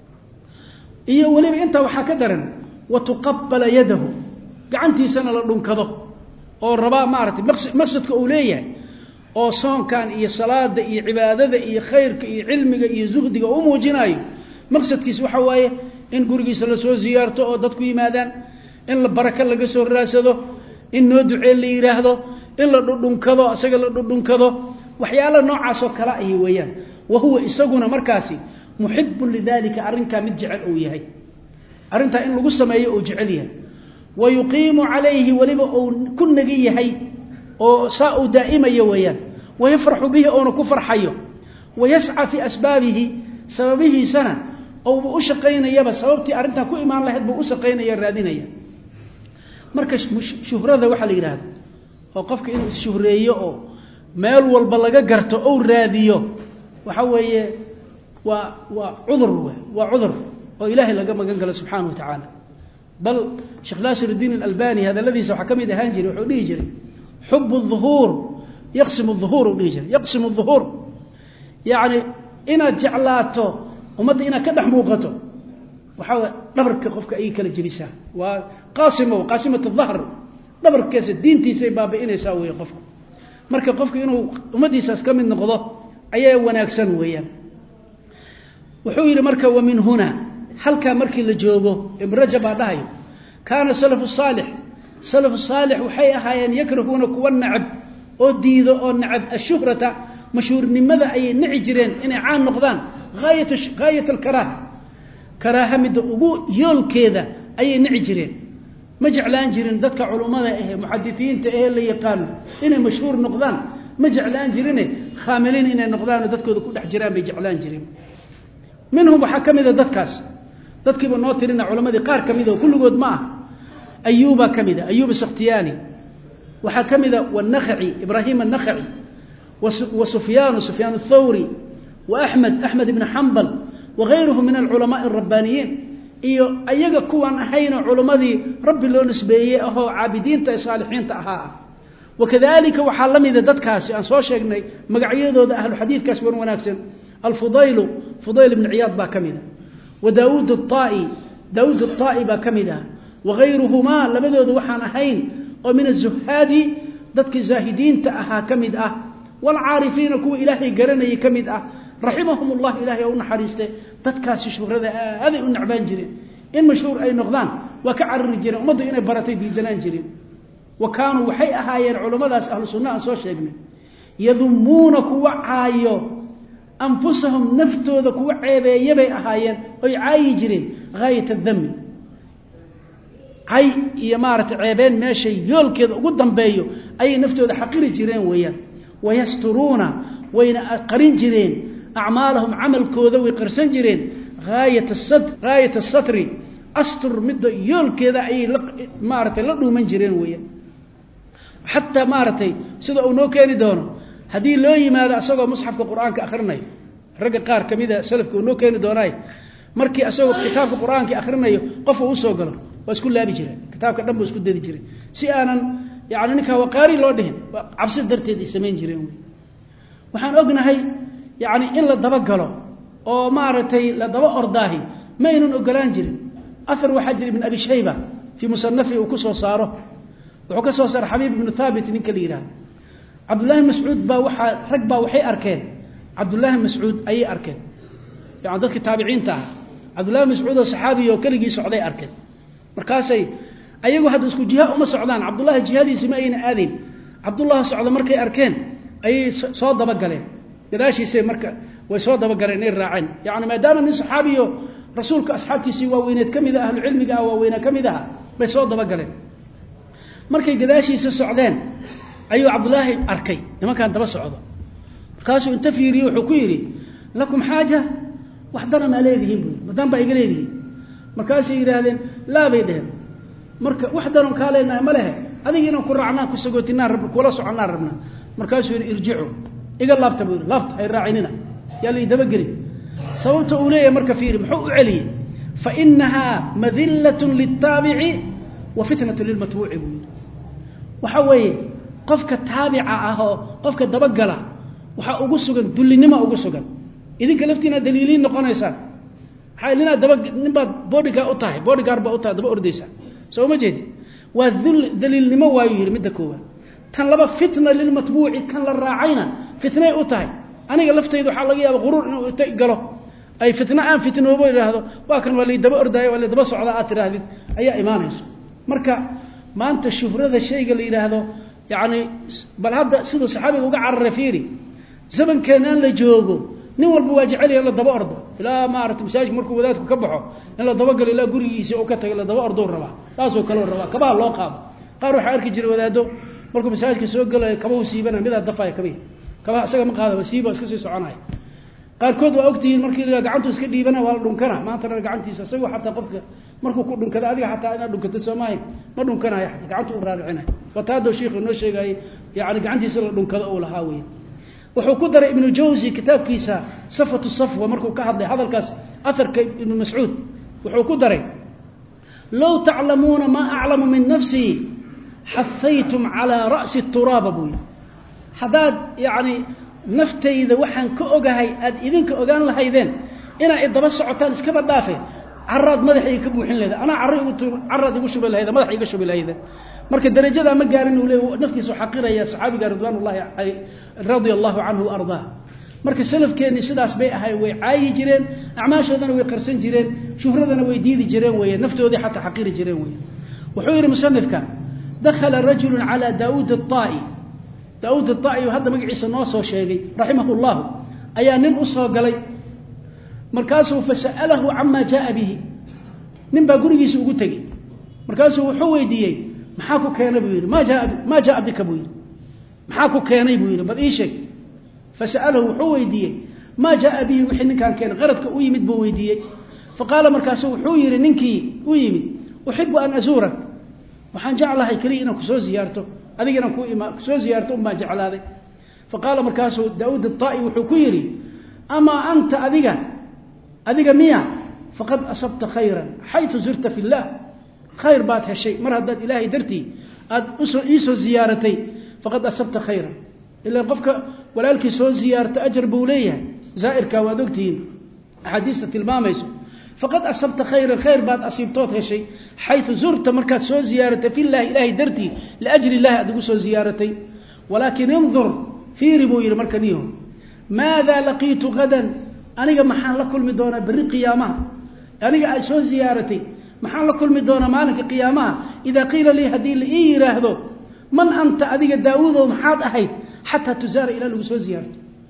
إيه ولي أنت وحكدرن وتقبل يده قعنتي سنة لدون كذا أو الرباء مارته مقصدك أوليه أو صون كان إيه صلاة إيه عبادة إيه خير إيه علمك إيه زهدك أو جناي مقصدك سوى حوايه إن قرقيس لسو زيارته أو دادكو يمادان إن البركة لقسو الراسده إن ندعي اللي يراهده إن لدودون كذا أساق لدودون كذا وحيالا نوعا سوكرائه ويان وهو إساقنا مركاسي محب لذلك أرنكا متجعل أويهي أرنتا إن لقصة ما يؤجعليها ويقيم عليه ولما كن نقيهي أو ساء دائما يويان ويفرح به أو نكفر حيه ويسعى في أسبابه سببه سنة أو بأشقين يبا سببتي أرنتها كو إيمان لهد بأشقين يرادين مركز شهرة ذا وحل يراد أو قفك إنه الشهرية أو مال والبلغة قرته أو راديو وحوي وعذر وإلهي لقام قنقل سبحانه وتعالى بل شيخ ناصر الدين الألباني هذا الذي سوحكم دهانجري وحوليجري حب الظهور يقسم الظهور وليجري يقسم الظهور يعني إنا جعلاته ومد إنا كدح موقته وحاول نبرك قفك أي كلا جلسة وقاسمة الظهر نبرك كيس الدين تيسي باب إنا يساوي قفك مركب قفك إنه ومد يساس كم النقضة أي وناكسن ويا وحويل مركب ومن هنا هل كان مركب لجوجه برجب بعدها كان سلف الصالح وحيها ين يكرهون كون نعب أو ديذو أو نعب الشهرة مشهور لماذا أي نعجرين إن عان نقضان غاية الكراهة كراهة مدعو يول كذا أي نعجرين ما جعلان جرين ذاتك علماء محدثين تأهل اللي يقالوا إن مشهور نقضان ما جعلان جرين خاملين إن نقضان ذاتك كل حجران بيجعلان جرين منهم حكم إذا ذاتكاس ذاتك بالنوترين علماء قار كميدا وكل قد معه أيوب كميدا أيوب السختياني وحكم إذا والنخعي إبراهيم النخعي وسفيان الثوري وأحمد بن حنبل وغيرهم من العلماء الربانيين أيها كوان أحينا علماء رب الله نسبيه أهو عابدين صالحين تأها وكذلك وحلم إذا دتكاسي أن سوشيغني مقعيدو أهل الحديث كاسبون وناكسن فضيل بن عياض باكمدا وداود الطائي باكمدا وغيرهما لبدود وحان أحين ومن الزهاد دتك زاهدين تأها كمدا والعارفين كو إلهي قرني كمد رحمهم الله إلهي ونحرسته تتكاسي شهر هذا النعبان جرين إن مشهور أي نقضان وكعر الرجال ومضوا إنا براتي ديدنان جرين وكانوا وحي أهايين علماء أهل السنة أنسوا الشيقين يذمونك وعايو anfusahum naftooda kuwa ceebeeyay ahaayeen oo caayi jireen gaayat adami ay iyo maarata ceebeen meeshay yoolkeeda ugu dambeeyo ay naftooda xaqiri jireen weeyaan wayasturuna wayna qarin jireen acmaalahum amalkooda way qarsan jireen gaayat as-satri astur midda yoolkeeda ay maarata la dhuuman jireen weeyaan hatta maarata sida uu noo keeni doono hadii loo yimaado asagoo musxafka quraanka akhrinayo raga qaar kamida salafku noo keeni doonay markii asagoo kitaabka quraanka akhrinayo qof uu soo galo waa isku laabi jiray kitaabka dhanba isku dadi jiray si aanan yaani ninka waqaari loo dhihin cabsi darteed ismeen jireen waxaan ognahay yaani in la daba galo oo maartay la daba ordaahi ma inuu ogolaan jirin athar waxa jira ibn abi shayba fi musannafi uu ku soo saaro wuxuu ka soo saar Habib ibn Thabit ninka liiraa Abdullah Mas'ud ba waxa rag ba waxay arkeen Abdullah Mas'ud ay arkeen yaani dadka taabiciinta Abdullah Mas'ud oo saxaabi oo kaligii socday arkeen markaasay ayagu hadda isku jiha uma socdaan Abdullah jihadiisa ma ayna aadin Abdullah socdo markay arkeen ay soo daba galeen gadaashiisa marka way soo daba galeen ay raaceen yaani maadaama nin saxaabiyo rasuulka asxaabtiisi waa weyneed kamida ahlu cilmiga waa weyna kamida bay soo daba galeen markay gadaashiisa socdeen ayuu Abdullah arkay nimankan daba socdo markaasuu inta fiiriyo wuxuu ku yiri lakum haaja waxdana ma leedihiin madan ba iga leedihiin markaasay yiraahdeen la bay dhaheen marka waxdana kaalena ma lehe adigina ku raacnaa ku sagootinaa rab kula soconaa rabna markaasuu yiri irji'u iga laabta buu laabta ay raacinina yali daba gali sababta uu leeyahay marka fiiri muxuu u celiyay fa innaha madillatun lit-tabi'i wa fitnatun lil-matbu'i waxa weeye qofka taabica ah oo qofka daba gala waxa ugu sugan dulinimo ugu sugan idinka laftiina daliiliin noqonaysa xaalina daba ninba bodyguard u tahay daba ordaysa soo ma jeedi waa daliilnimo waayo yiri midda koowaad tan laba fitna lil-matbu'i kan la raacayna fitnay u tahay aniga laftaydu waxa laga yaabaa quruur inuu galo ay fitna aan fitnoobo yiraahdo waa kan wali daba ordaayo wali daba socda aad tiraahdo ayaa iimaanayso marka maanta shuhrada shayga la yiraahdo yaani bal hadda sidoo saxaabiga uga cararey fiiri zamankeena la joogo nin walba waa jecel yahay la daba ordo ilaa maartay masaajid markuu wadaadku ka baxo in la daba gal ilaa gurigiisa oo ka tagay la daba ordo raba taasoo kale raba kaba loo qaado qaar waxa arki jiray wadaado markuu masaajidka soo galay kaba uu siibana mid dafay kaba asaga ma qaado wasiiba iska sii soconay qaarkood waa ogtihiin markii la gacantu iska dhiibana waa dhunkana maanta gacantiisa asagu xataa qofka markuu ku dhunkada adiga xataa inaad dhunkato Soomaali ma dhunkanayo xataa gacantu u raaricinayo wataado sheekhu noo sheegay yaani gacantiisa la dhunkado oo lahaa weey wuxuu ku daray ibn Jawzi kitaabkiisa safatu safwa markuu ka hadlay hadalkaas atharka ibn Mas'ud wuxuu ku daray law ta'lamuna ma a'lamu min nafsi hathaytum ala ra's at-turab buy hadaad yaani naftayda waxaan ka ogahay aad idinka ogaan lahaydeen ina idaba socotaan iska badhaafay carrad madaxiga ka buuxin leeyahay ana carrad igu shubay lahayd madaxiga iga shubay lahayd marka darajada ma gaarin uu leeyahay naftiisu xaqiraya saxaabiga ridwanullaahi radiyallahu anhu arda marka salafkeeni sidaas bay ahay way caayi jireen acmaashoodana way qarsan jireen shuhradana way diidi jireen way naftoodii xataa xaqiri jireen way wuxuu yiri musannifka dakhala rajulun ala daawud at-ta'i daawud at-ta'i hada magaciisa noo soo sheegay rahimahullah ayaa nin u soo galay markaasuu fasalahu amma jaa bihi nin baa gurigiisa ugu tagay markaasuu wuxuu weydiiyay maxaa ku keenay buu yiri ma jaa bika buu yiri maxaa ku keenay buu yiri bal ii sheeg fasalahu wuxuu weydiiyay ma jaa bihi wixii ninkan keenay qaradka u yimid buu weydiiyay faqala markaasuu wuxuu yiri ninkii u yimid uhibbu an azurak waxaan jeclahay kaliya inaan ku soo ziyaarto adigana ku soo ziyaarto uma jeclaaday faqala markaasuu daawud at-ta'i wuxuu ku yiri ama anta adiga miya faqad asabta khayran haythu zirta fillah khayr baad heshay mar hadad ilaahi darti aad iso ziyaaratay faqad asabta khayran illa qofka walaalkii soo ziyaarta ajr buu leeyahay zaa'irka waad ogtiin ahadiista tilmaamayso faqad asabta khayran khayr baad asibtood heshay haythu zurta markaad soo ziyaaratay fillah ilaahi darti la ajri ilaahi adigu soo ziyaaratay walakin inzur fi ribuyir markaniyo maada laqiitu gadan aniga maxaan la kulmi doonaa bari qiyaamaha aniga ay soo ziyaaratay maxaan la kulmi doonaa maalinka qiyaamaha ida qiila li hadii la yiraahdo man anta adiga daawudo maxaad ahayd hatta tuzaara ila lagu soo ziyaarto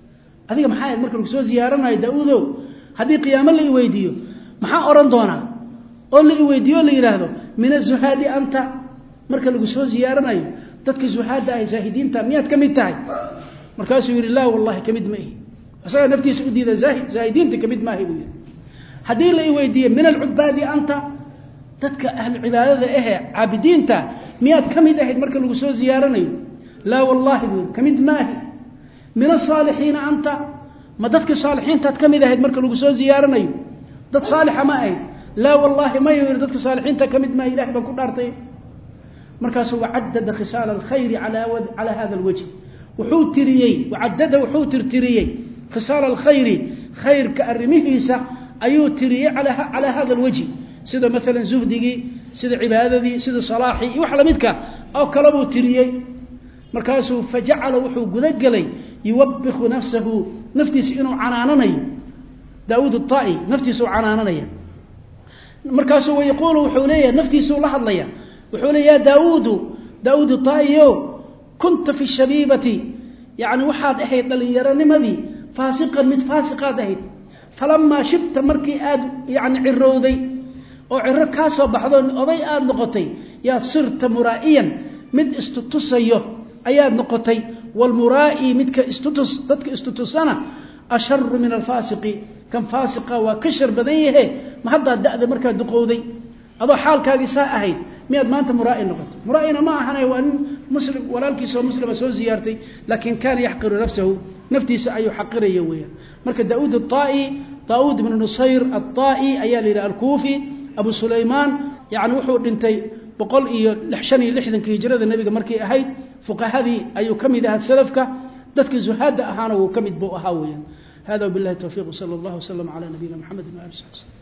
adiga maxaa marka lagu soo ziyaaranayo daawudo hadii qiyaamo la weydiiyo maxaa oran doona oo la weydiiyo la yiraahdo min az-zuhadi anta marka lagu soo ziyaaranayo dadka zuhada ay zaahidiinta miyaad kamid tahay markaasuu yiri la wallahi kamid ma ihi asaga naftiisa u diiday zaahidiinta kamid ma ihi hadii la weydiiyo min al-ubadi anta dadka ahli cibaadada caabidiinta miyaad kamid ahayd marka lagu soo ziyaaranayo la wallahi kamid ma ihi min as-salihin anta ma dadka saalixiinta kamid ahayd marka lagu soo ziyaaranayo dad saalixa ma ahayd la wallahi ma yiri dadka saalixiinta kamid ma ilaahi baan ku dhaartay markaas uu cadada khisal al-khayr ala hada al-wajh wuxuu tiriyay wacadada wuxuu tirtiriyay khisal al-khayr khayrka arimihiisa ayuu tiriyay ala hada al-wajh sida mesela zuhdigi sida cibaadadii sida salaahi wax la midka oo kala buu tiriyay markaas uu fajacala wuxuu gudagalay yuwabbikhu nafsuhu naftiisa inuu canaananayo daawud al-ta'i naftiisa uu canaananayo markaas uu yaqoolo wuxuu leeyahay naftiisa uu la hadlaya wuxuu leeyahay daawud al-ta'i kunta fi shabibati yani waxaad ahayd dhalinyaranimadii faasiqan mid faasiqaad ahayd falamma shibta markii aad yani cirowday oo ciro ka soo baxdo oday aad noqotay yaa sirta muraa'iyan mid istutusayo ayaad noqotay wal muraa'i midka istutus dadka istutusana ashar min al fasiqi kan fasiqa wa kashar badan yahay ma hadda da'da marka duqowday adoo xaalkaaga saa ahayd miyaad maanta muraa'i noqotay muraa'ina ma ahanay waa muslim walaalkiisa muslima soo ziyaartay laakiin kaan yahqiru nafsuhu naftiisa ayuu xaqiraya weeyaan marka daawud al-ta'i daawud ibn nusayr al-ta'i ayaa leeyahay al-kufi abu sulayman yani wuxuu dhintay 165 hijrada nabiga markii ahayd fuqahadii ayuu kamid ahaa salafka dadka zuhada ahaana uu kamid buu ahaa weeyaan hada billahi tawfiq sallallahu alayhi wa sallam ala nabiyina muhammad wa alihi wa sallam